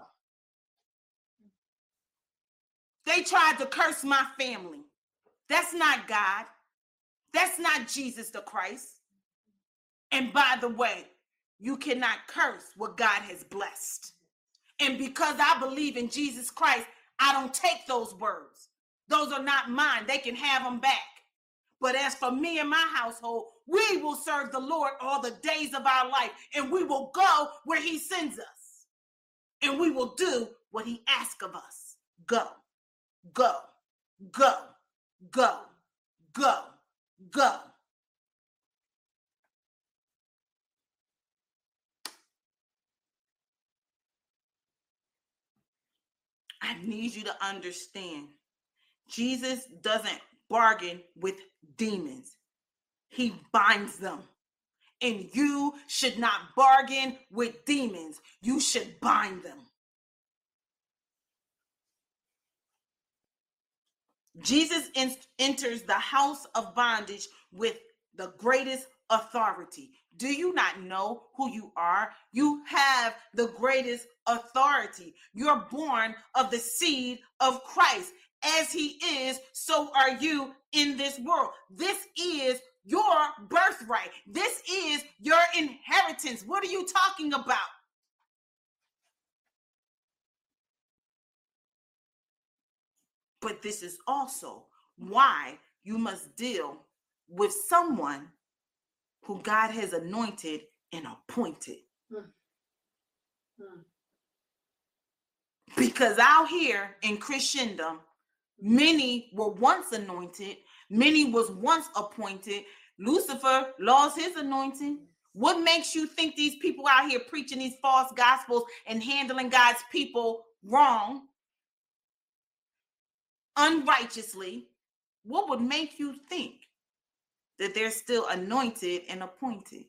They tried to curse my family. That's not God. That's not Jesus the Christ. And by the way, you cannot curse what God has blessed. And because I believe in Jesus Christ, I don't take those words. Those are not mine. They can have them back. But as for me and my household, we will serve the Lord all the days of our life. And we will go where he sends us. And we will do what he asks of us. Go, go, go, go, go, go. I need you to understand, Jesus doesn't bargain with demons. He binds them. And you should not bargain with demons. You should bind them. Jesus en- enters the house of bondage with the greatest authority. Do you not know who you are? You have the greatest authority. You're born of the seed of Christ. As he is, so are you in this world. This is your birthright. This is your inheritance. What are you talking about? But this is also why you must deal with someone who God has anointed and appointed. Hmm. Hmm. Because out here in Christendom, many were once anointed, many was once appointed. Lucifer lost his anointing. What makes you think these people out here preaching these false gospels and handling God's people wrong, unrighteously? What would make you think that they're still anointed and appointed?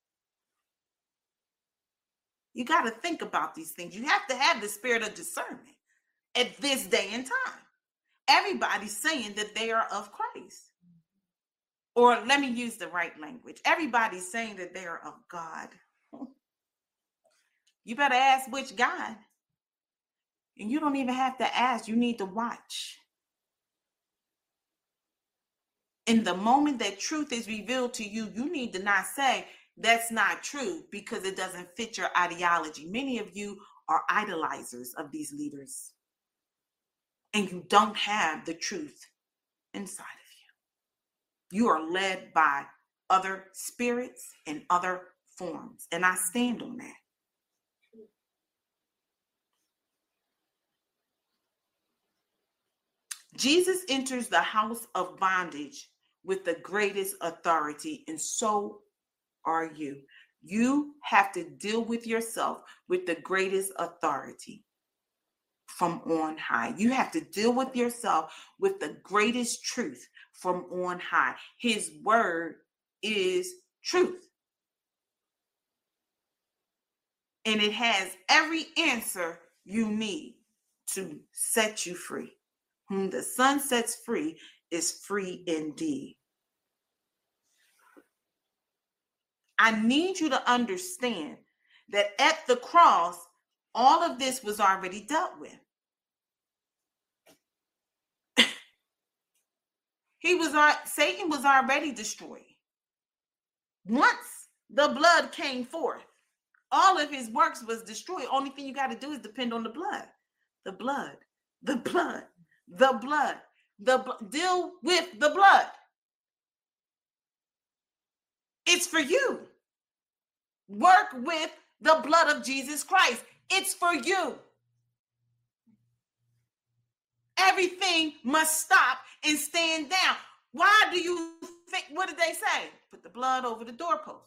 You got to think about these things. You have to have the spirit of discernment at this day and time. Everybody's saying that they are of Christ. Or let me use the right language. Everybody's saying that they are of God. You better ask which God. And you don't even have to ask. You need to watch. In the moment that truth is revealed to you, you need to not say, that's not true, because it doesn't fit your ideology. Many of you are idolizers of these leaders. And you don't have the truth inside of you. You are led by other spirits and other forms. And I stand on that. Jesus enters the house of bondage with the greatest authority, and so are you. You have to deal with yourself with the greatest authority from on high. You have to deal with yourself with the greatest truth from on high. His word is truth. And it has every answer you need to set you free. Whom the Son sets free is free indeed. I need you to understand that at the cross, all of this was already dealt with. He was our, Satan was already destroyed. Once the blood came forth, all of his works was destroyed. Only thing you got to do is depend on the blood. The blood, the blood, the blood, the bl- deal with the blood. It's for you. Work with the blood of Jesus Christ. It's for you. Everything must stop and stand down. Why do you think, what did they say? Put the blood over the doorpost.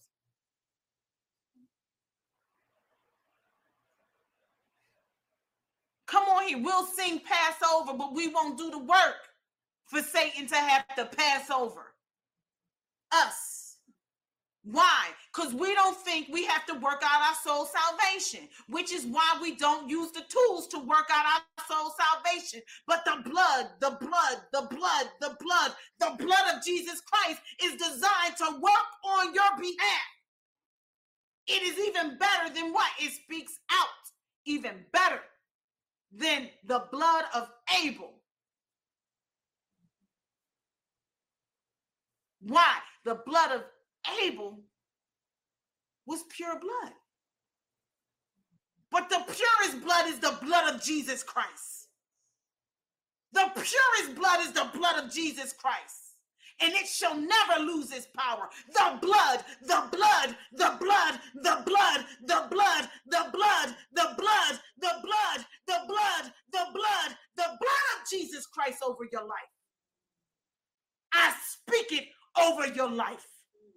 Come on here. We'll sing Passover, but we won't do the work for Satan to have to pass over us. Why? Because we don't think we have to work out our soul salvation, which is why we don't use the tools to work out our soul salvation. But the blood, the blood, the blood, the blood, the blood of Jesus Christ is designed to work on your behalf. It is even better than what? It speaks out. Even better than the blood of Abel. Why? The blood of Abel was pure blood. But the purest blood is the blood of Jesus Christ. The purest blood is the blood of Jesus Christ. And it shall never lose its power. The blood, the blood, the blood, the blood, the blood, the blood, the blood, the blood, the blood, the blood, the blood of Jesus Christ over your life. I speak it over your life.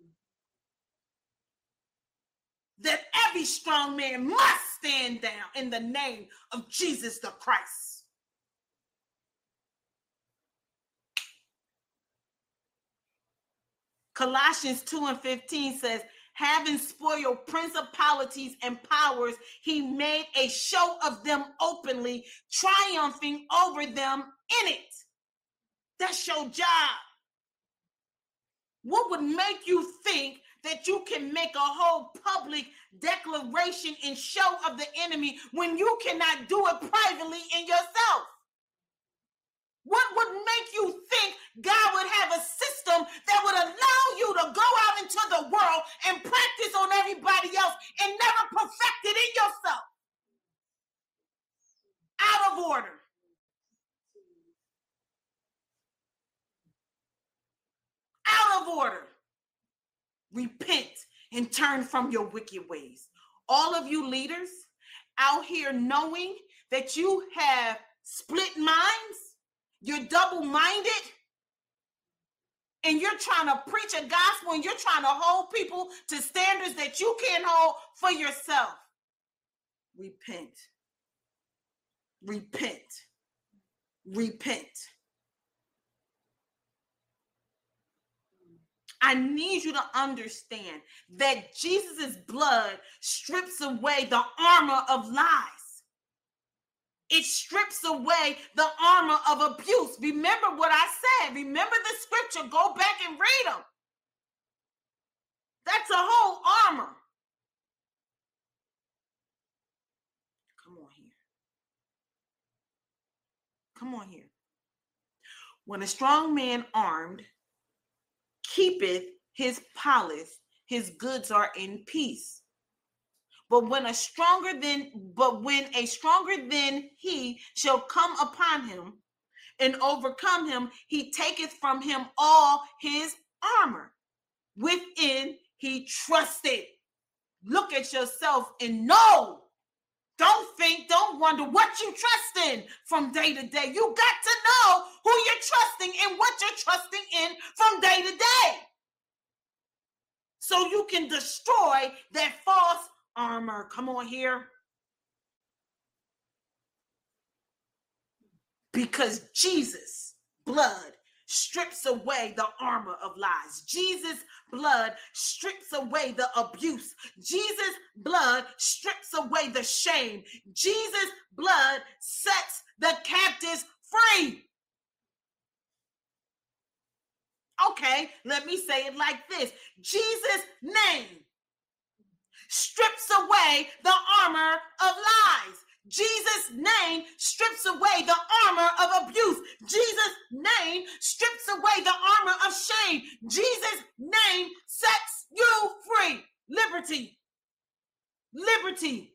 That every strong man must stand down in the name of Jesus the Christ. Colossians two and fifteen says, having spoiled principalities and powers, he made a show of them openly, triumphing over them in it. That's your job. What would make you think that you can make a whole public declaration and show of the enemy when you cannot do it privately in yourself? What would make you think God would have a system that would allow you to go out into the world and practice on everybody else and never perfect it in yourself? Out of order. Out of order. Repent and turn from your wicked ways. All of you leaders out here knowing that you have split minds, you're double-minded, and you're trying to preach a gospel and you're trying to hold people to standards that you can't hold for yourself. Repent. Repent. Repent. I need you to understand that Jesus' blood strips away the armor of lies. It strips away the armor of abuse. Remember what I said. Remember the scripture. Go back and read them. That's a whole armor. Come on here. Come on here. When a strong man armed keepeth his palace, his goods are in peace. But when a stronger than, but when a stronger than he shall come upon him and overcome him, he taketh from him all his armor. Within he trusted. Look at yourself and know. Don't think, don't wonder what you trust in from day to day. You got to know who you're trusting and what you're trusting in from day to day. So you can destroy that false armor. Come on here. Because Jesus' blood strips away the armor of lies. Jesus' blood strips away the abuse. Jesus' blood strips away the shame. Jesus' blood sets the captives free. Okay, let me say it like this. Jesus' name strips away the armor of lies. Jesus' name strips away the armor of abuse. Jesus' name strips away the armor of shame. Jesus' name sets you free. Liberty. Liberty.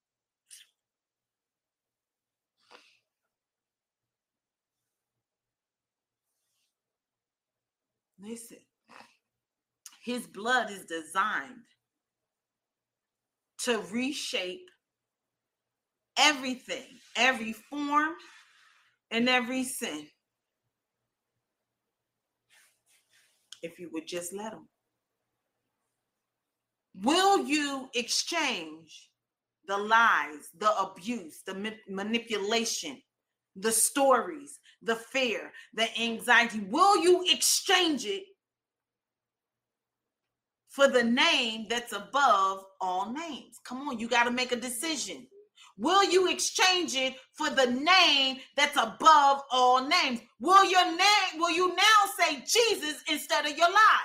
Listen, his blood is designed to reshape everything, every form, and every sin. If you would just let him. Will you exchange the lies, the abuse, the ma- manipulation, the stories, the fear, the anxiety? Will you exchange it for the name that's above all names? Come on, you got to make a decision. Will you exchange it for the name that's above all names? Will your name, will you now say Jesus instead of your lie?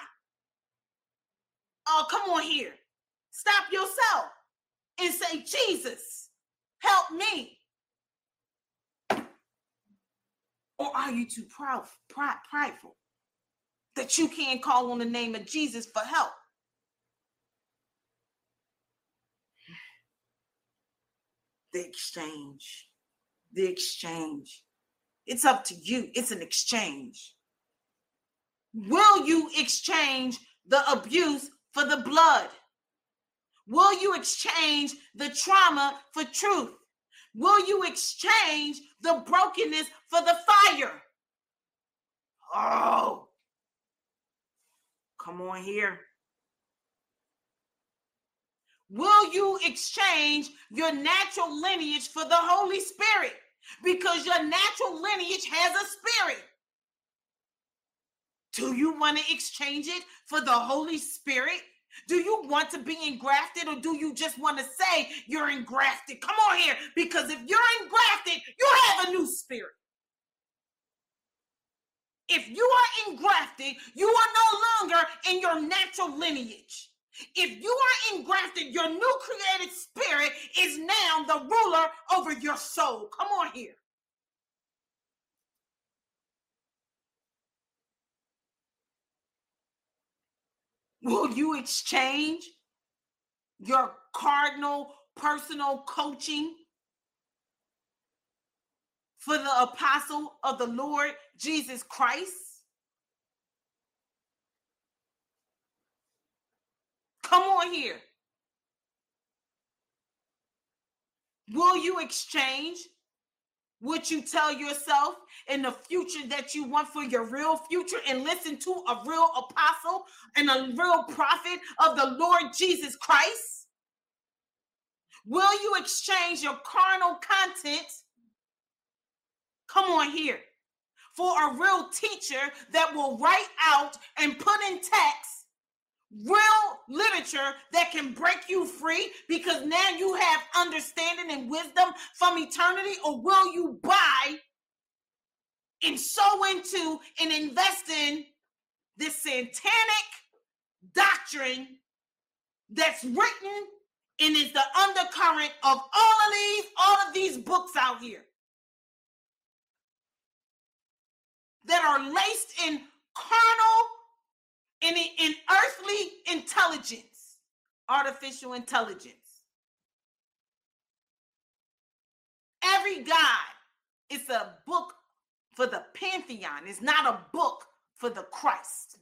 Oh, come on here. Stop yourself and say, Jesus, help me. Or are you too proud, pride, prideful that you can't call on the name of Jesus for help? The exchange. The exchange. It's up to you. It's an exchange. Will you exchange the abuse for the blood? Will you exchange the trauma for truth? Will you exchange the brokenness for the fire? Oh, come on here. Will you exchange your natural lineage for the Holy Spirit? Because your natural lineage has a spirit. Do you want to exchange it for the Holy Spirit? Do you want to be engrafted, or do you just want to say you're engrafted? Come on here, because if you're engrafted, you have a new spirit. If you are engrafted, you are no longer in your natural lineage. If you are engrafted, your new created spirit is now the ruler over your soul. Come on here. Will you exchange your cardinal personal coaching for the apostle of the Lord Jesus Christ? Come on here. Will you exchange what you tell yourself in the future that you want for your real future and listen to a real apostle and a real prophet of the Lord Jesus Christ? Will you exchange your carnal content, come on here, for a real teacher that will write out and put in text real literature that can break you free because now you have understanding and wisdom from eternity? Or will you buy and sow into and invest in this satanic doctrine that's written and is the undercurrent of all of these, all of these books out here that are laced in carnal and in, in earthly intelligence, artificial intelligence? Every God is a book for the pantheon. It's not a book for the Christ.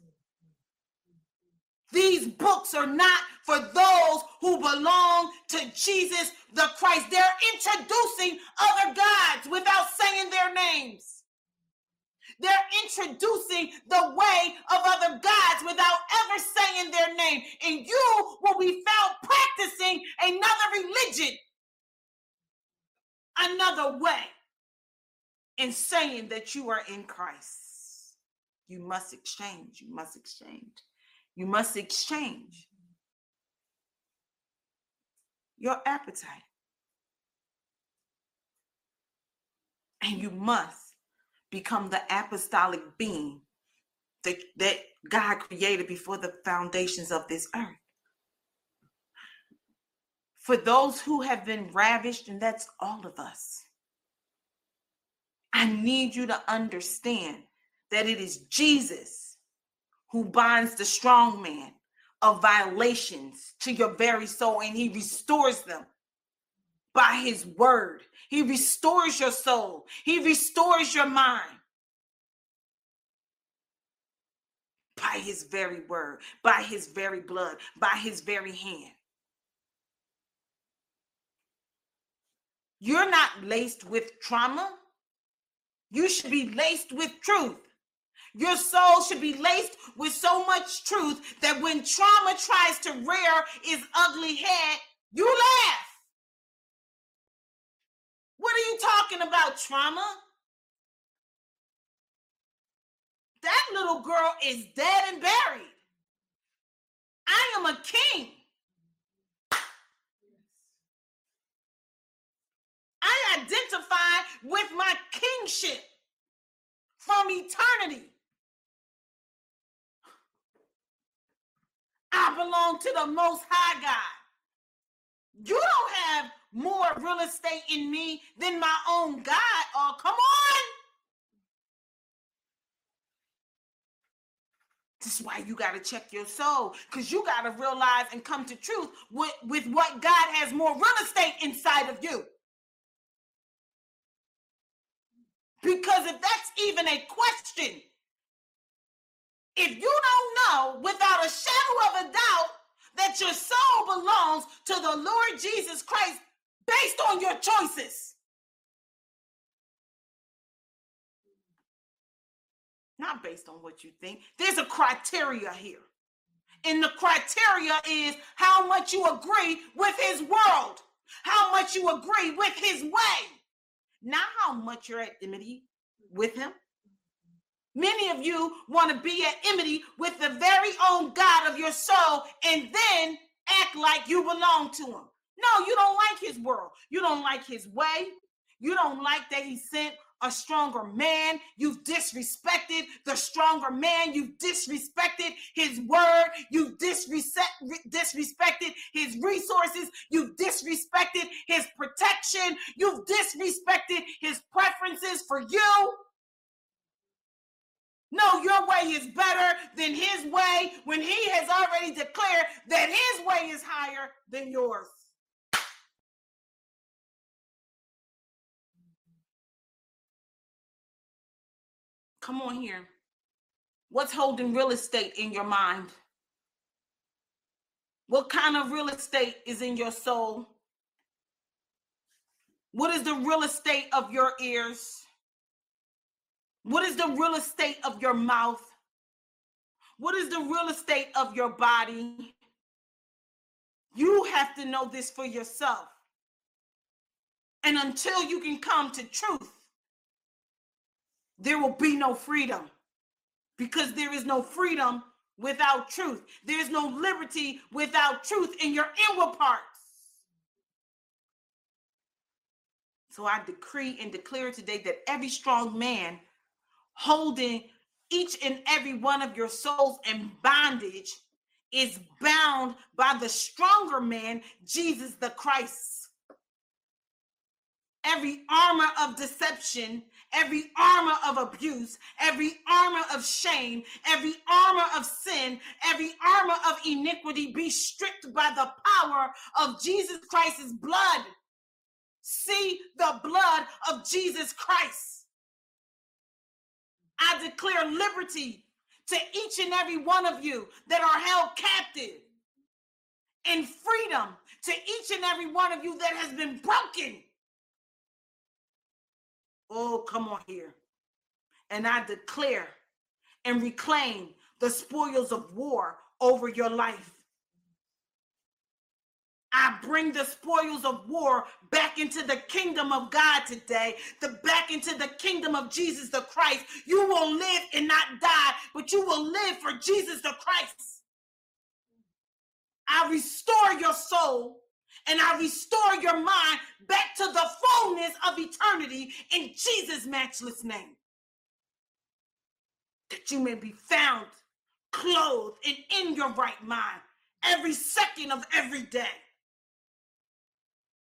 These books are not for those who belong to Jesus the Christ. They're introducing other gods without saying their names. They're introducing the way of other gods without ever saying their name. And you will be found practicing another religion, another way, and saying that you are in Christ. You must exchange. You must exchange. You must exchange your appetite. And you must become the apostolic being that, that God created before the foundations of this earth. For those who have been ravished, and that's all of us, I need you to understand that it is Jesus who binds the strong man of violations to your very soul, and he restores them by his word. He restores your soul. He restores your mind by his very word, by his very blood, by his very hand. You're not laced with trauma. You should be laced with truth. Your soul should be laced with so much truth that when trauma tries to rear its ugly head, you laugh. What are you talking about, trauma? That little girl is dead and buried. I am a king. I identify with my kingship from eternity. I belong to the Most High God. You don't have more real estate in me than my own God. Oh, come on. This is why you got to check your soul, because you got to realize and come to truth with, with what God has more real estate inside of you. Because if that's even a question, if you don't know without a shadow of a doubt that your soul belongs to the Lord Jesus Christ based on your choices, not based on what you think, there's a criteria here. And the criteria is how much you agree with his world, how much you agree with his way, not how much you're at enmity with him. Many of you want to be at enmity with the very own God of your soul and then act like you belong to him. No, you don't like his world. You don't like his way. You don't like that he sent a stronger man. You've disrespected the stronger man. You've disrespected his word. You've disrespect, disrespected his resources. You've disrespected his protection. You've disrespected his preferences for you. No, your way is better than his way when he has already declared that his way is higher than yours. Come on here. What's holding real estate in your mind? What kind of real estate is in your soul? What is the real estate of your ears? What is the real estate of your mouth? What is the real estate of your body? You have to know this for yourself. And until you can come to truth, there will be no freedom, because there is no freedom without truth. There is no liberty without truth in your inward parts. So I decree and declare today that every strong man holding each and every one of your souls in bondage is bound by the stronger man, Jesus the Christ. Every armor of deception, every armor of abuse, every armor of shame, every armor of sin, every armor of iniquity be stripped by the power of Jesus Christ's blood. See the blood of Jesus Christ. I declare liberty to each and every one of you that are held captive, and freedom to each and every one of you that has been broken. Oh, come on here. And I declare and reclaim the spoils of war over your life. I bring the spoils of war back into the kingdom of God today, the back into the kingdom of Jesus the Christ. You will live and not die, but you will live for Jesus the Christ. I restore your soul and I restore your mind back to the fullness of eternity in Jesus' matchless name. That you may be found, clothed, and in your right mind every second of every day.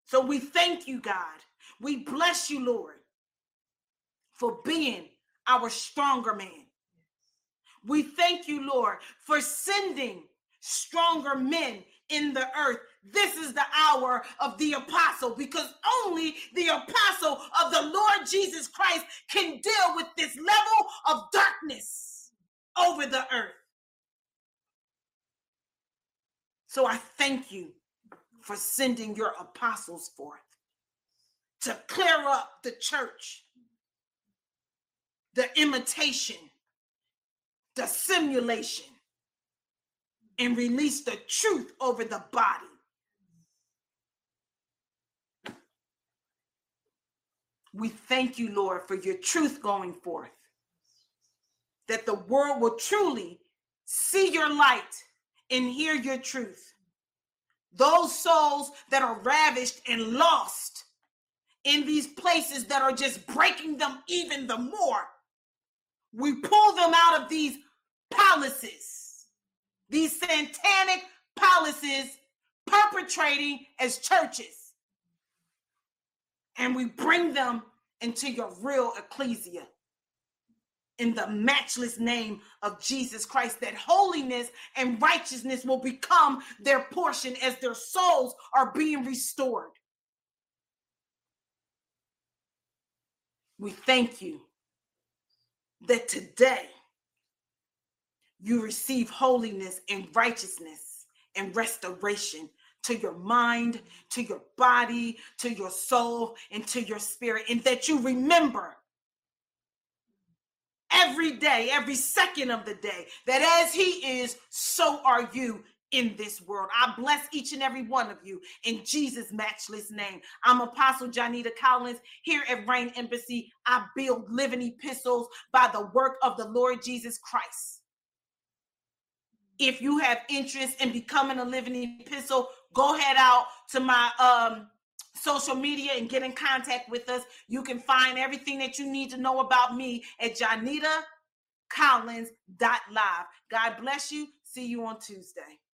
So we thank you, God. We bless you, Lord, for being our stronger man. We thank you, Lord, for sending stronger men in the earth. This is the hour of the apostle, because only the apostle of the Lord Jesus Christ can deal with this level of darkness over the earth. So I thank you for sending your apostles forth to clear up the church, the imitation, the simulation, and release the truth over the body. We thank you, Lord, for your truth going forth, that the world will truly see your light and hear your truth. Those souls that are ravished and lost in these places that are just breaking them even the more, we pull them out of these palaces, these satanic palaces perpetrating as churches, and we bring them into your real ecclesia in the matchless name of Jesus Christ, that holiness and righteousness will become their portion as their souls are being restored. We thank you that today you receive holiness and righteousness and restoration to your mind, to your body, to your soul, and to your spirit, and that you remember every day, every second of the day, that as he is, so are you in this world. I bless each and every one of you in Jesus' matchless name. I'm Apostle Johnita Collins here at Reign Embassy. I build living epistles by the work of the Lord Jesus Christ. If you have interest in becoming a living epistle, go head out to my um, social media and get in contact with us. You can find everything that you need to know about me at johnita collins dot live. God bless you. See you on Tuesday.